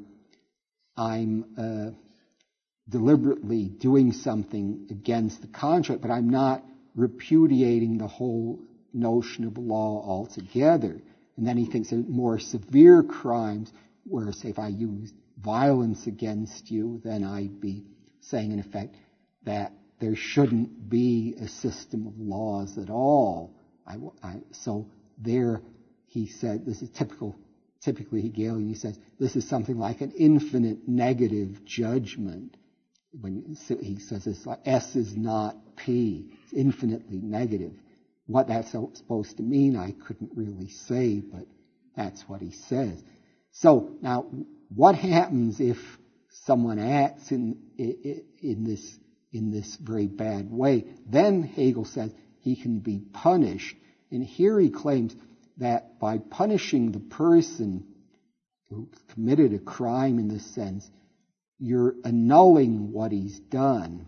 I'm uh, deliberately doing something against the contract, but I'm not repudiating the whole notion of law altogether. And then he thinks of more severe crimes where, say, if I used violence against you, then I'd be saying, in effect, that there shouldn't be a system of laws at all. I, I, so there, he said, this is typical, typically Hegelian, he says, this is something like an infinite negative judgment. When he says it's like S is not P, it's infinitely negative. What that's supposed to mean, I couldn't really say, but that's what he says. So now, what happens if someone acts in in this in this very bad way? Then Hegel says he can be punished, and here he claims that by punishing the person who committed a crime in this sense, you're annulling what he's done.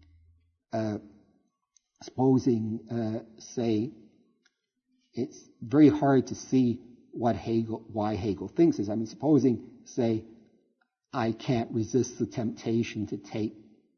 Uh, supposing, uh, say, it's very hard to see what Hegel, why Hegel thinks this. I mean, supposing, say, I can't resist the temptation to take,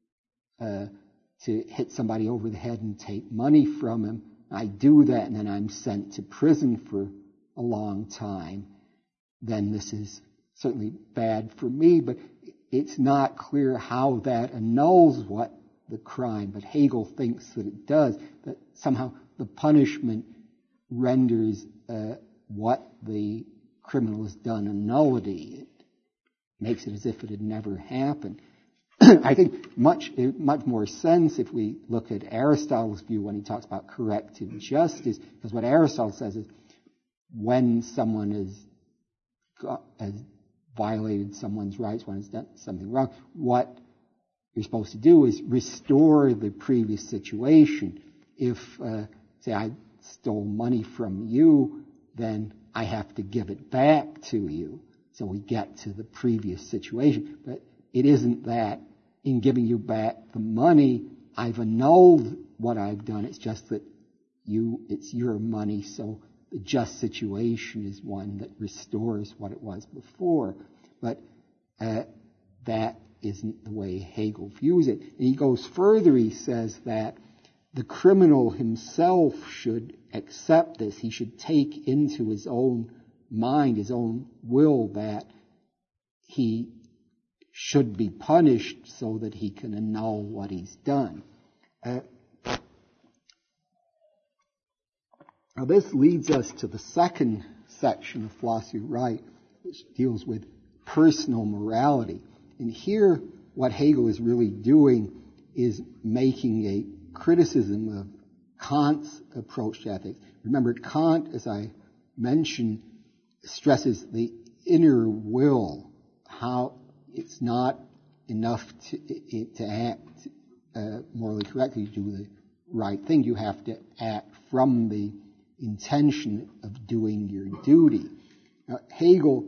uh, to hit somebody over the head and take money from him. I do that, and then I'm sent to prison for a long time. Then this is certainly bad for me, but it's not clear how that annuls what the crime, but Hegel thinks that it does, that somehow the punishment renders uh, what the criminal has done a nullity. It makes it as if it had never happened. I think much much more sense if we look at Aristotle's view when he talks about corrective justice, because what Aristotle says is when someone has, got, has violated someone's rights, when has done something wrong, what you're supposed to do is restore the previous situation. If, uh, say, I stole money from you, then I have to give it back to you. So we get to the previous situation. But it isn't that in giving you back the money, I've annulled what I've done. It's just that you, it's your money, so the just situation is one that restores what it was before. But uh, that isn't the way Hegel views it. And he goes further, he says that the criminal himself should accept this. He should take into his own mind, his own will, that he should be punished so that he can annul what he's done. Uh, now this leads us to the second section of philosophy of right, which deals with personal morality. And here, what Hegel is really doing is making a criticism of Kant's approach to ethics. Remember, Kant, as I mentioned, stresses the inner will, how it's not enough to, to act uh, morally correctly, to do the right thing. You have to act from the intention of doing your duty. Now, Hegel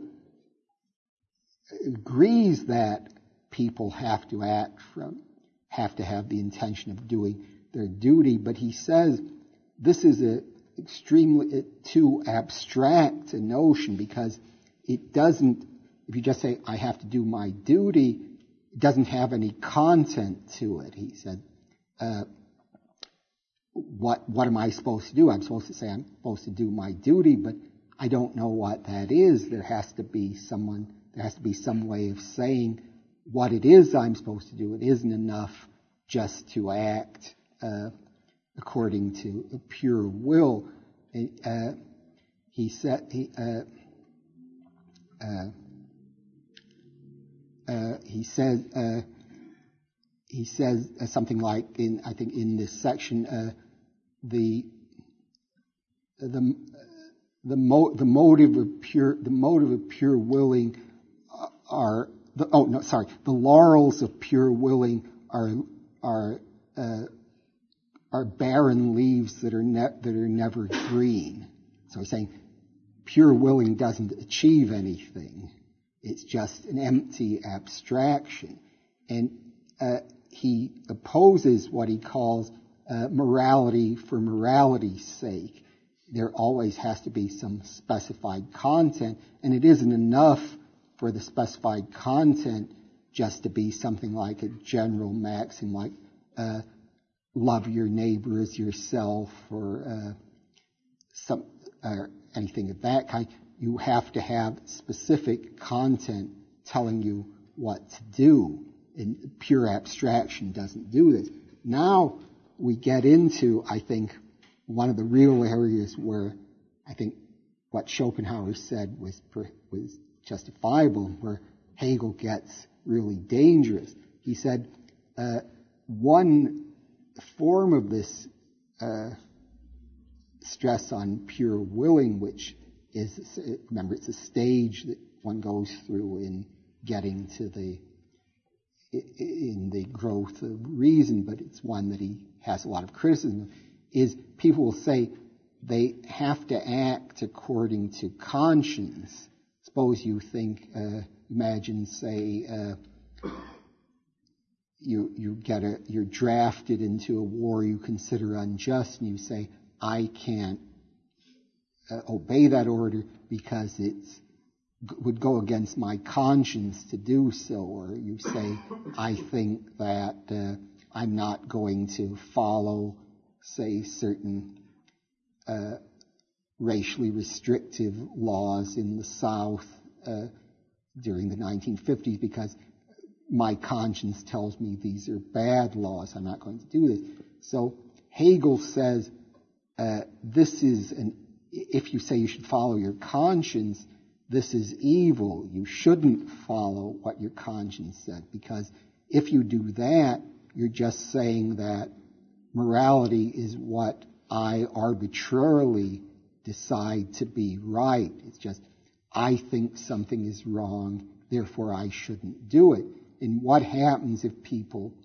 agrees that people have to act from, have to have the intention of doing their duty, but he says this is a extremely too abstract a notion, because it doesn't, if you just say, I have to do my duty, it doesn't have any content to it. He said, uh, what, what am I supposed to do? I'm supposed to say I'm supposed to do my duty, but I don't know what that is. There has to be someone, there has to be some way of saying what it is I'm supposed to do. It isn't enough just to act uh, according to a pure will. Uh, he said, he, uh, uh, uh, he says, uh, he says uh, something like in, I think in this section, uh, the the the, mo- the motive of pure the motive of pure willing are the, oh no sorry the laurels of pure willing are are uh, are barren leaves that are ne- that are never green. So he's saying pure willing doesn't achieve anything. It's just an empty abstraction. And uh, he opposes what he calls uh, morality for morality's sake. There always has to be some specified content, and it isn't enough for the specified content just to be something like a general maxim, like uh, love your neighbor as yourself, or uh, some or anything of that kind. You have to have specific content telling you what to do. And pure abstraction doesn't do this. Now we get into, I think, one of the real areas where I think what Schopenhauer said was was justifiable, where Hegel gets really dangerous. He said uh, one form of this uh, stress on pure willing, which is, remember, it's a stage that one goes through in getting to the in the growth of reason, but it's one that he has a lot of criticism of, is people will say they have to act according to conscience. Suppose you think, uh, imagine, say, uh, you you get a you're drafted into a war you consider unjust, and you say, I can't uh, obey that order because it's would go against my conscience to do so, or you say, I think that uh, I'm not going to follow, say, certain uh, racially restrictive laws in the South uh, during the nineteen fifties because my conscience tells me these are bad laws. I'm not going to do this. So Hegel says uh, this is an, if you say you should follow your conscience, this is evil. You shouldn't follow what your conscience said, because if you do that, you're just saying that morality is what I arbitrarily decide to be right. It's just, I think something is wrong, therefore I shouldn't do it. And what happens if people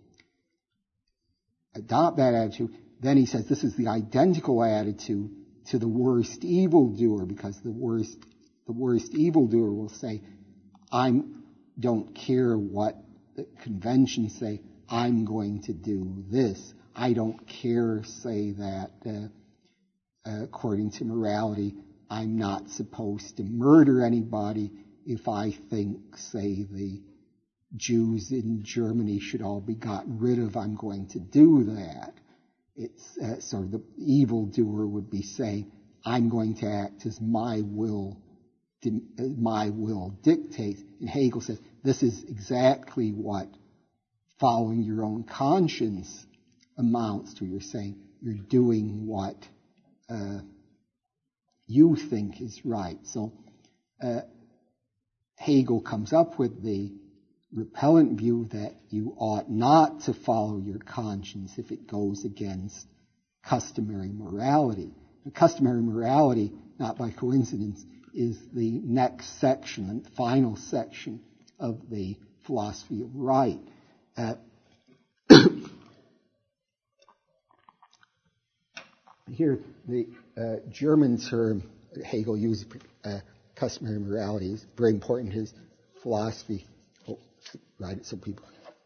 adopt that attitude? Then he says this is the identical attitude to the worst evildoer, because the worst The worst evildoer will say, I don't care what the conventions say, I'm going to do this. I don't care, say, that uh, uh, according to morality, I'm not supposed to murder anybody. If I think, say, the Jews in Germany should all be gotten rid of, I'm going to do that. It's uh, sort of the evildoer would be saying, I'm going to act as my will my will dictates. And Hegel says this is exactly what following your own conscience amounts to. You're saying you're doing what uh, you think is right. So uh, Hegel comes up with the repellent view that you ought not to follow your conscience if it goes against customary morality. And customary morality, not by coincidence, is the next section and final section of the philosophy of right. Uh, here, the uh, German term Hegel uses, uh, customary morality, is very important in his philosophy. Oh, write it so people.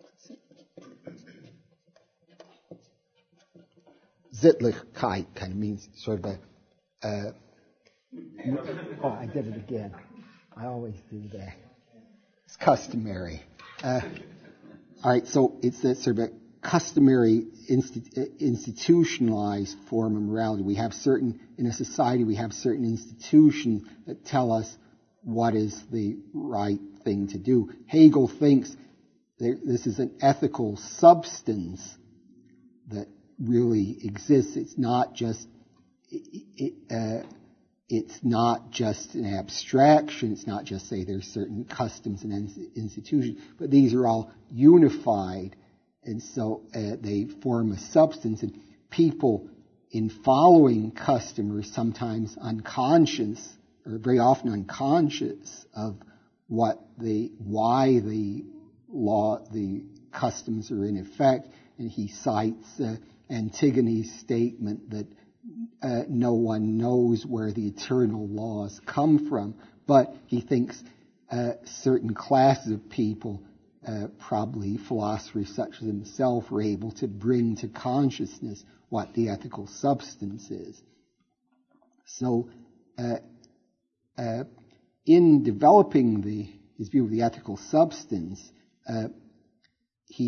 Sittlichkeit kind of means sort of a. Uh, Oh, I did it again. I always do that. It's customary. Uh, all right, so it's a sort of a customary insti- institutionalized form of morality. We have certain, in a society, we have certain institutions that tell us what is the right thing to do. Hegel thinks that this is an ethical substance that really exists. It's not just... It, it, uh, It's not just an abstraction. It's not just, say, there's certain customs and institutions, but these are all unified, and so uh, they form a substance. And people, in following custom, are sometimes unconscious, or very often unconscious of what the why the law, the customs are in effect. And he cites uh, Antigone's statement that Uh, no one knows where the eternal laws come from, but he thinks uh, certain classes of people, uh, probably philosophers such as himself, are able to bring to consciousness what the ethical substance is. So, uh, uh, in developing the his view of the ethical substance, uh, he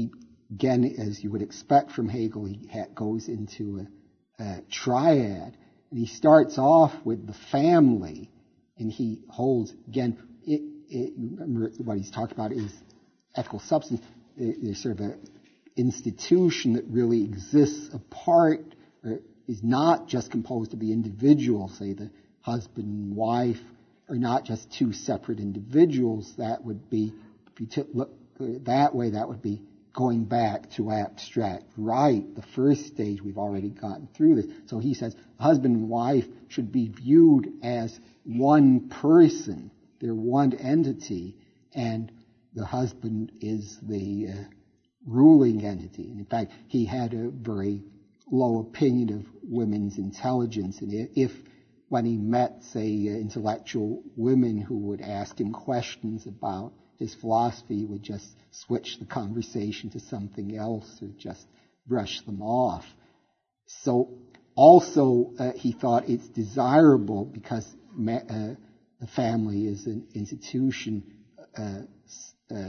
again, as you would expect from Hegel, he ha- goes into a, a triad. And he starts off with the family, and he holds, again, it, it, remember what he's talking about is ethical substance. There's sort of an institution that really exists apart, or is not just composed of the individuals, say the husband and wife, are not just two separate individuals. That would be, if you took, look that way, that would be going back to abstract right. The first stage, we've already gotten through this. So he says husband and wife should be viewed as one person. They're one entity, and the husband is the uh, ruling entity. And in fact, he had a very low opinion of women's intelligence. And if, when he met, say, uh, intellectual women who would ask him questions about his philosophy, he would just switch the conversation to something else or just brush them off. So also uh, he thought it's desirable because ma- uh, the family is an institution uh, uh,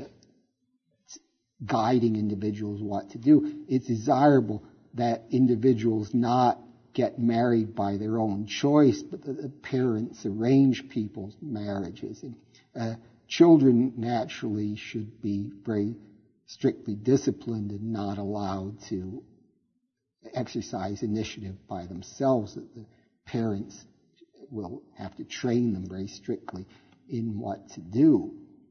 guiding individuals what to do. It's desirable that individuals not get married by their own choice, but that the parents arrange people's marriages. And, uh, children naturally should be very strictly disciplined and not allowed to exercise initiative by themselves, that the parents will have to train them very strictly in what to do.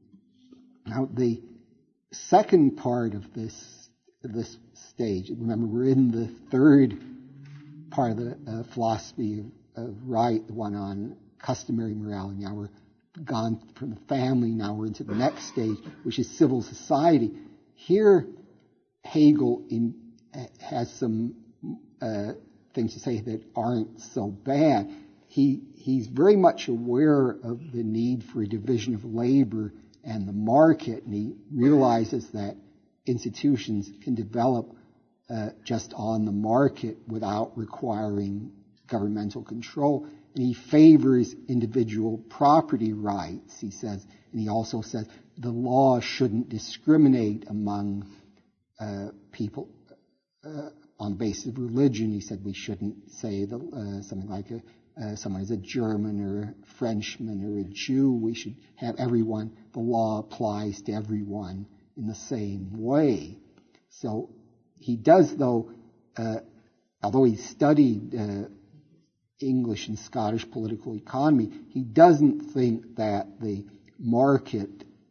Now, the second part of this, this stage, remember we're in the third part of the uh, philosophy of, of right, the one on customary morality. Now we're gone from the family, now we're into the next stage, which is civil society. Here, Hegel in, has some uh, things to say that aren't so bad. He he's very much aware of the need for a division of labor and the market, and he realizes that institutions can develop uh, just on the market without requiring governmental control. And he favors individual property rights, he says. And he also says the law shouldn't discriminate among uh, people uh, on the basis of religion. He said we shouldn't say the, uh, something like a, uh, someone is a German or a Frenchman or a Jew. We should have everyone, the law applies to everyone in the same way. So he does, though, uh, although he studied uh, English and Scottish political economy, he doesn't think that the market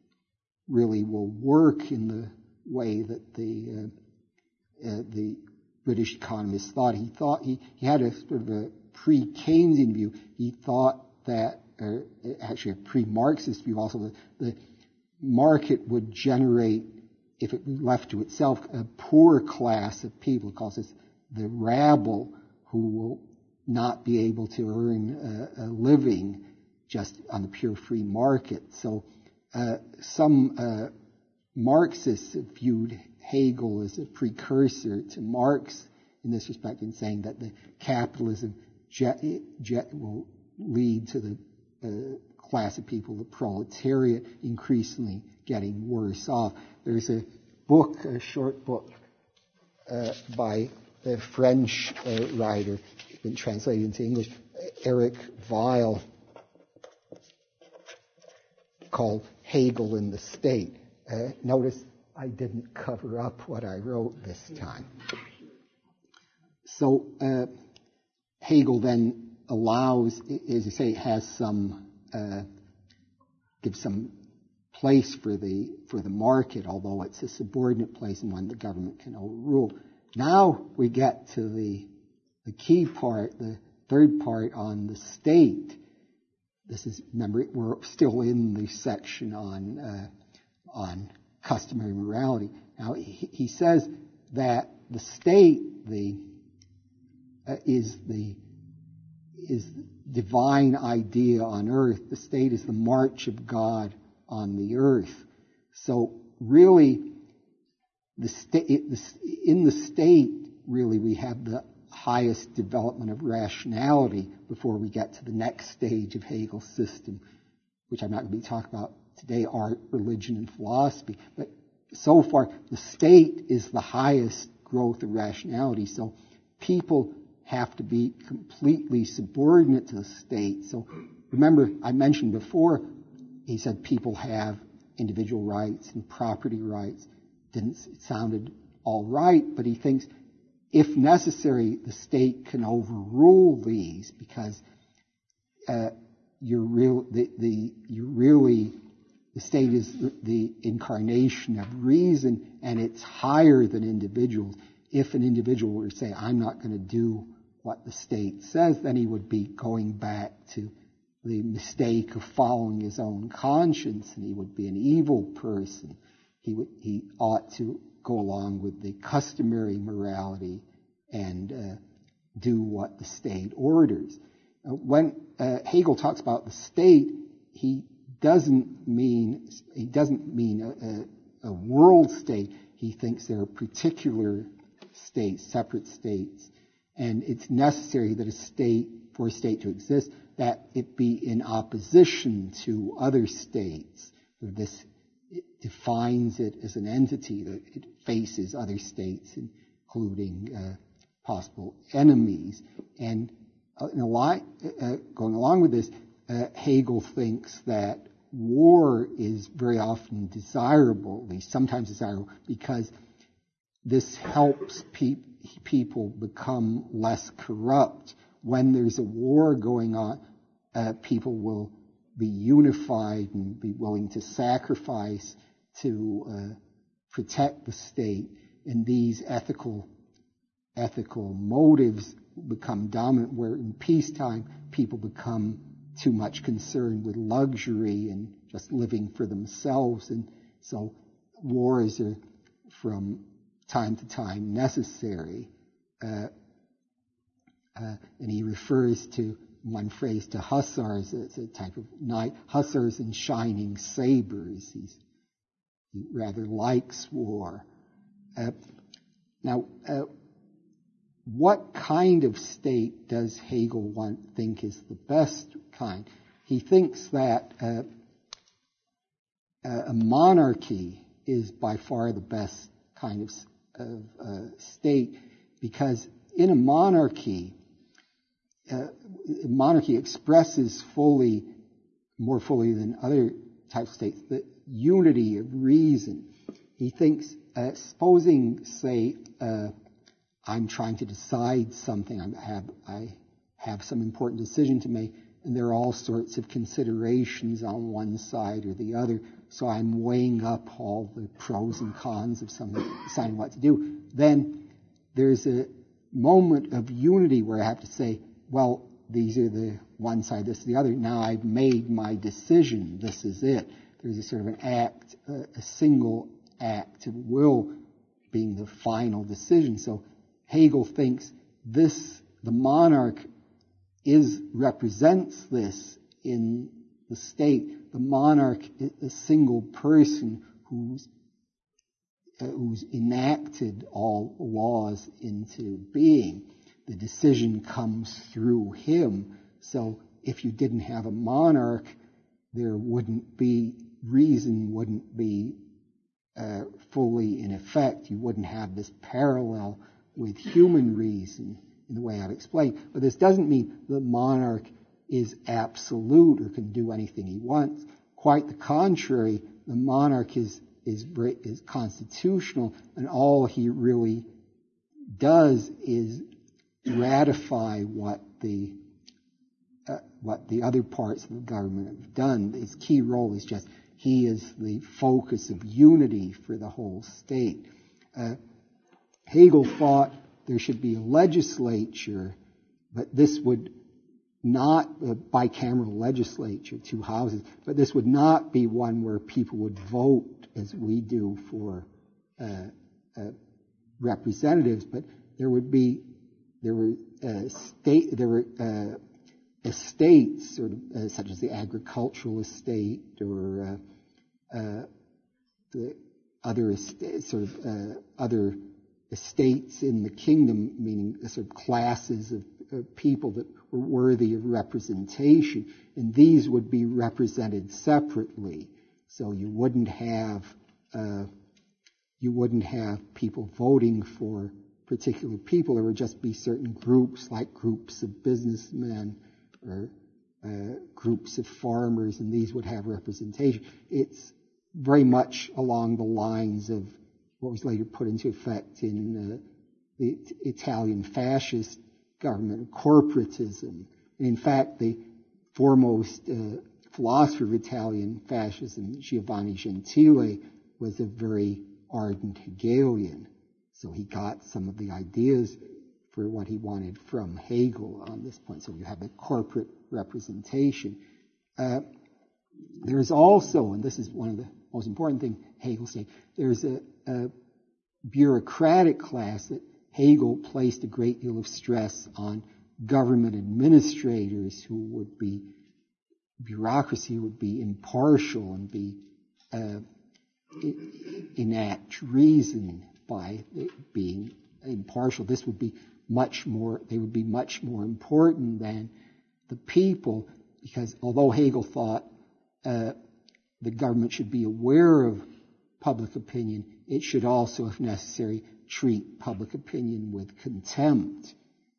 really will work in the way that the uh, uh, the British economists thought. He thought he, he had a sort of a pre-Keynesian view. He thought that, or actually a pre-Marxist view also, that the market would generate, if it was left to itself, a poor class of people. He calls this the rabble, who will not be able to earn a, a living just on the pure free market. So uh, some uh, Marxists viewed Hegel as a precursor to Marx in this respect, in saying that the capitalism jet, jet will lead to the uh, class of people, the proletariat, increasingly getting worse off. There's a book, a short book uh, by a French uh, writer, been translated into English, Eric Weil, called Hegel in the State. Uh, notice I didn't cover up what I wrote this time. So uh, Hegel then allows, as you say, has some, uh, gives some place for the for the market, although it's a subordinate place and one the government can overrule. Now we get to the the key part, the third part on the state. This is, remember, we're still in the section on uh, on customary morality. Now he, he says that the state, the uh, is the is divine idea on earth. The state is the march of God on the earth. So really, the sta- in the state, really, we have the highest development of rationality before we get to the next stage of Hegel's system, which I'm not going to be talking about today, art, religion, and philosophy. But so far, the state is the highest growth of rationality. So people have to be completely subordinate to the state. So remember, I mentioned before, he said people have individual rights and property rights. Didn't, it sounded all right, but he thinks if necessary, the state can overrule these because uh, you're real, the, the, you're really, the state is the incarnation of reason, and it's higher than individuals. If an individual were to say, I'm not going to do what the state says, then he would be going back to the mistake of following his own conscience, and he would be an evil person. He would, he ought to go along with the customary morality and uh, do what the state orders. Uh, when uh, Hegel talks about the state, he doesn't mean he doesn't mean a, a, a world state. He thinks there are particular states, separate states, and it's necessary that a state, for a state to exist, that it be in opposition to other states. This it defines it as an entity that it faces other states, including uh, possible enemies. And uh, in a lot, uh, going along with this, uh, Hegel thinks that war is very often desirable, at least sometimes desirable, because this helps pe- people become less corrupt. When there's a war going on, uh, people will be unified and be willing to sacrifice to uh, protect the state, and these ethical ethical motives become dominant, where in peacetime people become too much concerned with luxury and just living for themselves, and so wars are from time to time necessary. Uh, uh, and he refers to one phrase to hussars as a type of knight, hussars and shining sabers. He's, he rather likes war. Uh, now, uh, what kind of state does Hegel want, think is the best kind? He thinks that uh, a monarchy is by far the best kind of, of uh, state, because in a monarchy, uh, monarchy expresses fully, more fully than other types of states, the unity of reason. He thinks, uh, supposing, say, uh, I'm trying to decide something, I have, I have some important decision to make, and there are all sorts of considerations on one side or the other, so I'm weighing up all the pros and cons of something, deciding what to do. Then there's a moment of unity where I have to say, well, these are the one side, this is the other. Now I've made my decision. This is it. There's a sort of an act, a single act of will being the final decision. So Hegel thinks this, the monarch is, represents this in the state. The monarch is a single person who's uh, who's enacted all laws into being. The decision comes through him. So if you didn't have a monarch, there wouldn't be, reason wouldn't be uh, fully in effect. You wouldn't have this parallel with human reason in the way I've explained. But this doesn't mean the monarch is absolute or can do anything he wants. Quite the contrary, the monarch is is, is constitutional, and all he really does is ratify what the uh, what the other parts of the government have done. His key role is just he is the focus of unity for the whole state. Uh, Hegel thought there should be a legislature, but this would not a bicameral legislature, two houses, but this would not be one where people would vote as we do for uh, uh, representatives, but there would be there were uh, state there were uh, estates, sort of uh, such as the agricultural estate or uh, uh, the other est- sort of uh, other estates in the kingdom, meaning sort of classes of, of people that were worthy of representation, and these would be represented separately. So you wouldn't have uh, you wouldn't have people voting for particular people. There would just be certain groups, like groups of businessmen or uh, groups of farmers, and these would have representation. It's very much along the lines of what was later put into effect in uh, the Italian fascist government, corporatism. And in fact, the foremost uh, philosopher of Italian fascism, Giovanni Gentile, was a very ardent Hegelian. So he got some of the ideas for what he wanted from Hegel on this point. So you have a corporate representation. Uh, there's also, and this is one of the most important things Hegel said, there's a, a bureaucratic class that Hegel placed a great deal of stress on government administrators who would be, bureaucracy would be impartial and be, uh, enact reason by being impartial. This would be much more, they would be much more important than the people, because although Hegel thought uh, the government should be aware of public opinion, it should also, if necessary, treat public opinion with contempt.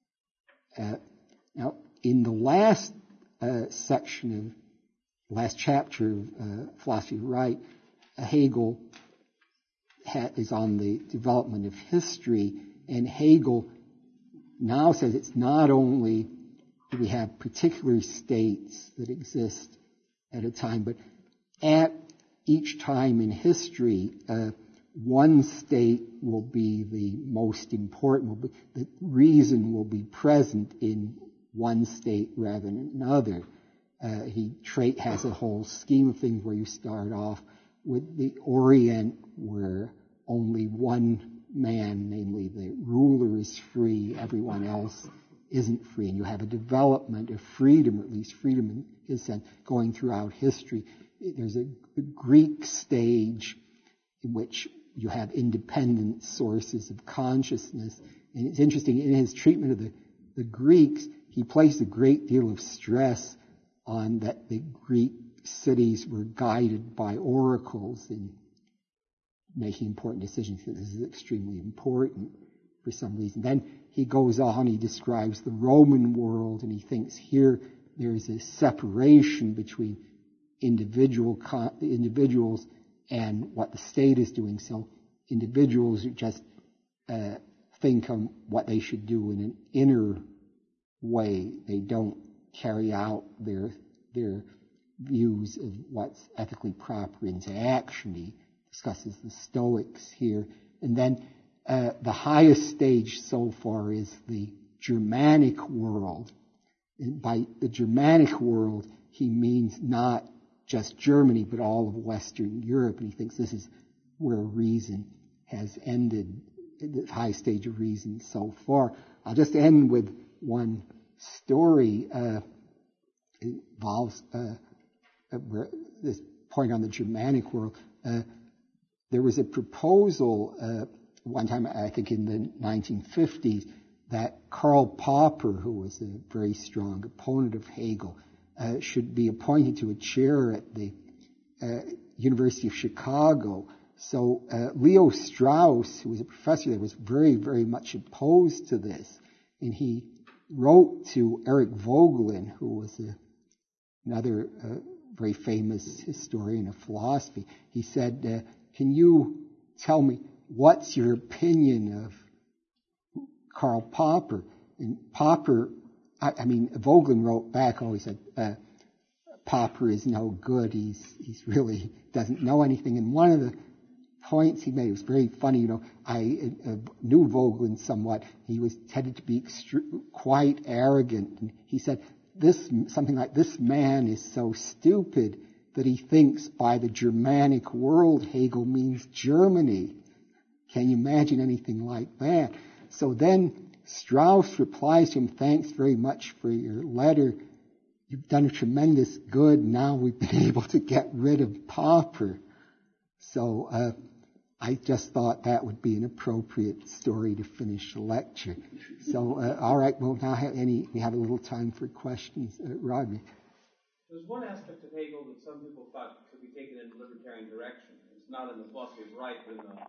Uh, now, in the last uh, section of, last chapter of uh, Philosophy of Right, uh, Hegel ha- is on the development of history, and Hegel now says it's not only do we have particular states that exist at a time, but at each time in history, uh, one state will be the most important. Will be, the reason will be present in one state rather than another. Uh, he tra- has a whole scheme of things where you start off with the Orient, where only one man, namely the ruler, is free. Everyone else isn't free. And you have a development of freedom, or at least freedom in his sense, going throughout history. There's a, a Greek stage in which you have independent sources of consciousness. And it's interesting, in his treatment of the, the Greeks, he placed a great deal of stress on that the Greek cities were guided by oracles in making important decisions. This is extremely important for some reason. Then he goes on, he describes the Roman world, and he thinks here there's a separation between individual individuals and what the state is doing. So individuals just uh, think of what they should do in an inner way. They don't carry out their their views of what's ethically proper into action. He discusses the Stoics here. And then uh, the highest stage so far is the Germanic world. And by the Germanic world, he means not just Germany, but all of Western Europe. And he thinks this is where reason has ended, the high stage of reason so far. I'll just end with one story. Uh, it involves uh, this point on the Germanic world. Uh, there was a proposal uh, one time, I think in the nineteen fifties, that Karl Popper, who was a very strong opponent of Hegel, uh, should be appointed to a chair at the uh, University of Chicago. So uh, Leo Strauss, who was a professor there, was very, very much opposed to this. And he wrote to Eric Voegelin, who was a, another uh, very famous historian of philosophy. He said, uh, can you tell me what's your opinion of Karl Popper? And Popper, I, I mean, Voegelin wrote back, always said, uh, Popper is no good. He's, he's really doesn't know anything. And one of the points he made was very funny. You know, I uh, knew Voegelin somewhat. He was tended to be extre- quite arrogant. And he said, this, something like, this man is so stupid that he thinks by the Germanic world, Hegel means Germany. Can you imagine anything like that? So then Strauss replies to him, thanks very much for your letter. You've done a tremendous good. Now we've been able to get rid of Popper. So uh, I just thought that would be an appropriate story to finish the lecture. So, uh, all right, we'll now have any, we have a little time for questions. Uh, Rodney. There's one aspect of Hegel that some people thought could be taken in the libertarian direction. It's not in the philosophy of right, but in the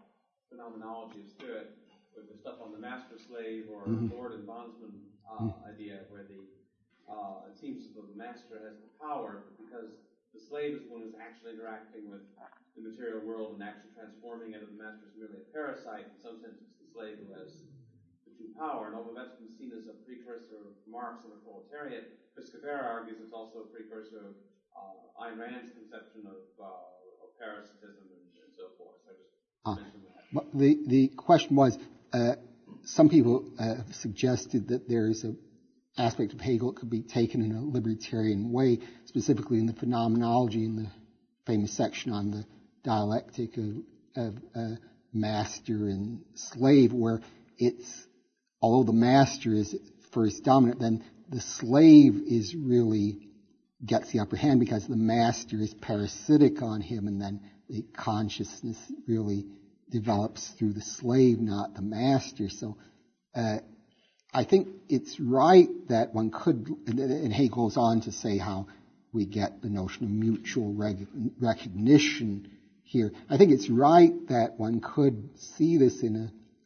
phenomenologies to it, with the stuff on the master-slave or mm-hmm. lord and bondsman uh, mm-hmm. idea, where the uh, it seems as though the master has the power, but because the slave is the one who's actually interacting with the material world and actually transforming it, and the master is merely a parasite. In some sense, it's the slave who has the true power. And although that's been seen as a precursor of Marx and the proletariat, Piscatera argues it's also a precursor of uh, Ayn Rand's conception of, uh, of parasitism and, and so forth. So I just uh, mentioned that. Well, the, the question was, uh, some people uh, have suggested that there is a aspect of Hegel that could be taken in a libertarian way, specifically in the phenomenology in the famous section on the dialectic of, of uh, master and slave, where it's, although the master is first dominant, then the slave is really gets the upper hand because the master is parasitic on him, and then the consciousness really develops through the slave, not the master. So uh, I think it's right that one could, and Hegel goes on to say how we get the notion of mutual rec- recognition here. I think it's right that one could see this in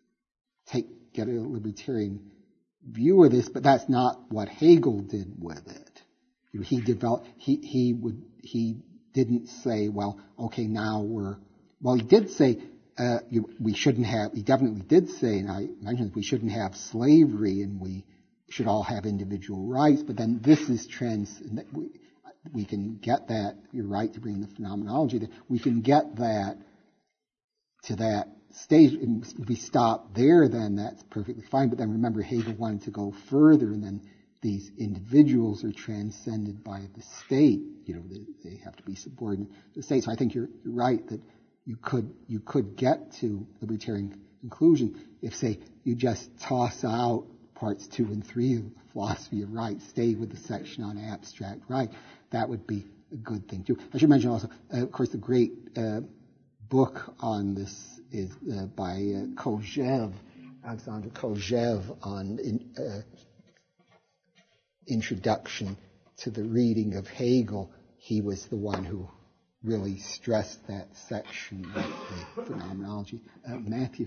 a, take, get a libertarian view of this, but that's not what Hegel did with it. You know, he developed, he, he would, he didn't say, well, okay, now we're, well, he did say, uh, you, we shouldn't have, he definitely did say, and I mentioned we shouldn't have slavery and we should all have individual rights, but then this is trans, we, we can get that, you're right to bring the phenomenology there, we can get that to that stage. If we stop there, then that's perfectly fine, but then remember Hegel wanted to go further, and then these individuals are transcended by the state. You know, they, they have to be subordinate to the state. So I think you're, you're right that you could you could get to libertarian conclusion if, say, you just toss out parts two and three of philosophy of right, stay with the section on abstract right. That would be a good thing too. I should mention also, uh, of course, the great uh, book on this is uh, by uh, Kojève, Alexandre Kojève, on in, uh, introduction to the reading of Hegel. He was the one who really stressed that section of the phenomenology. Uh, Matthew.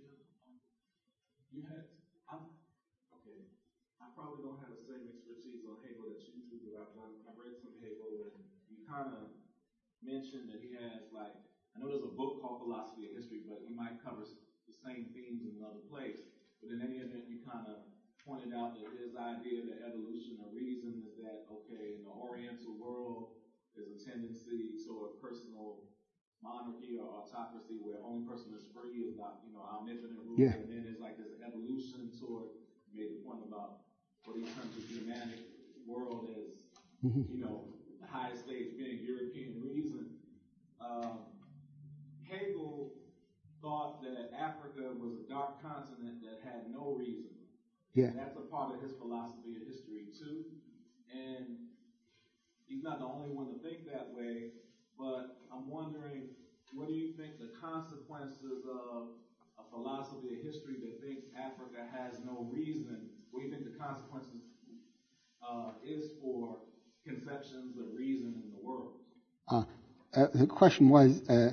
You had, I, okay, I probably don't have the same expertise on Hegel that you do, but I've, I've read some Hegel, and you kind of mentioned that he has, like, I know there's a book called Philosophy of History, but he might cover the same themes in another place. But in any event, you kind of pointed out that his idea that evolution of reason is that, okay, in the Oriental world, there's a tendency toward personal monarchy or autocracy where only person is free is not, you know, omnipotent rule. Yeah. And then there's like this evolution toward, you made the point about what he terms the Germanic world as, mm-hmm. you know, the highest stage being European reason. Um, Hegel thought that Africa was a dark continent that had no reason. Yeah. And that's a part of his philosophy of history too. And he's not the only one to think that way, but I'm wondering, what do you think the consequences of a philosophy of history that thinks Africa has no reason, what do you think the consequences uh, is for conceptions of reason in the world? Uh, uh, the question was, uh,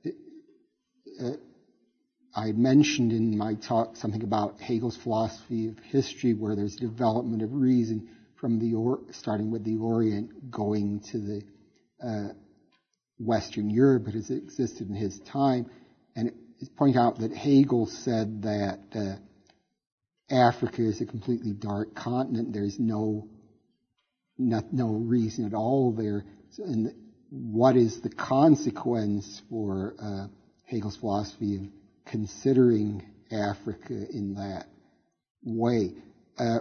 uh, I mentioned in my talk something about Hegel's philosophy of history, where there's development of reason from the or, starting with the Orient, going to the uh, Western Europe as it existed in his time, and it's pointing out that Hegel said that uh, Africa is a completely dark continent. There's no no, no reason at all there. So, and what is the consequence for uh, Hegel's philosophy of considering Africa in that way? Uh,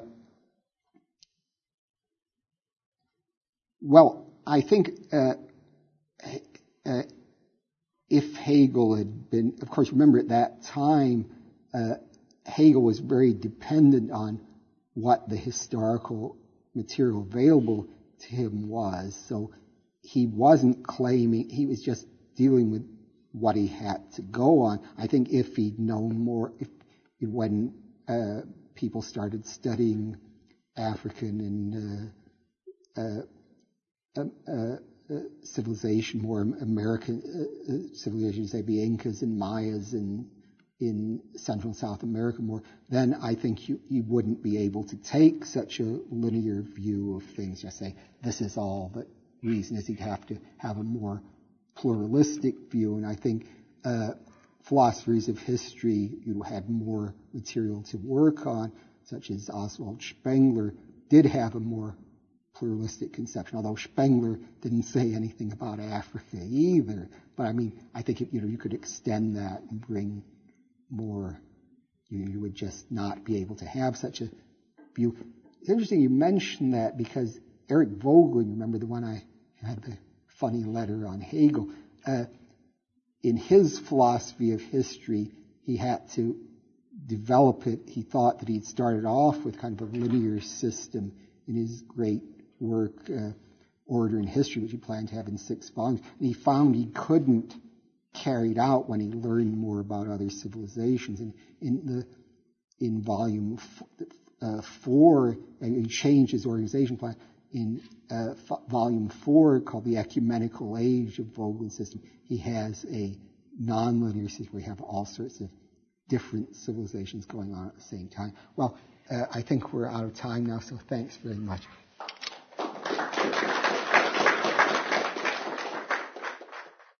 well, I think uh, uh, if Hegel had been, of course, remember at that time, uh, Hegel was very dependent on what the historical material available to him was. So he wasn't claiming, he was just dealing with what he had to go on. I think if he'd known more, if when uh, people started studying African and uh, uh, uh, uh, civilization, more American uh, uh, civilization, say the Incas and Mayas and in Central and South America more, then I think you, you wouldn't be able to take such a linear view of things. Just say, this is all that reason is. You'd have to have a more pluralistic view. And I think uh, philosophers of history who had more material to work on, such as Oswald Spengler, did have a more pluralistic conception, although Spengler didn't say anything about Africa either. But I mean, I think if, you know, you could extend that and bring more, you, you would just not be able to have such a view. It's interesting you mentioned that, because Eric Voegelin, remember the one I had the funny letter on Hegel, uh, in his philosophy of history, he had to develop it. He thought that he'd started off with kind of a linear system in his great work, uh, Order in History, which he planned to have in six volumes. And he found he couldn't carry it out when he learned more about other civilizations. And in the in volume f- uh, four, and he changed his organization plan. In uh, f- volume four, called The Ecumenical Age of Voegelin's system, he has a nonlinear system where you have all sorts of different civilizations going on at the same time. Well, uh, I think we're out of time now, so thanks very much.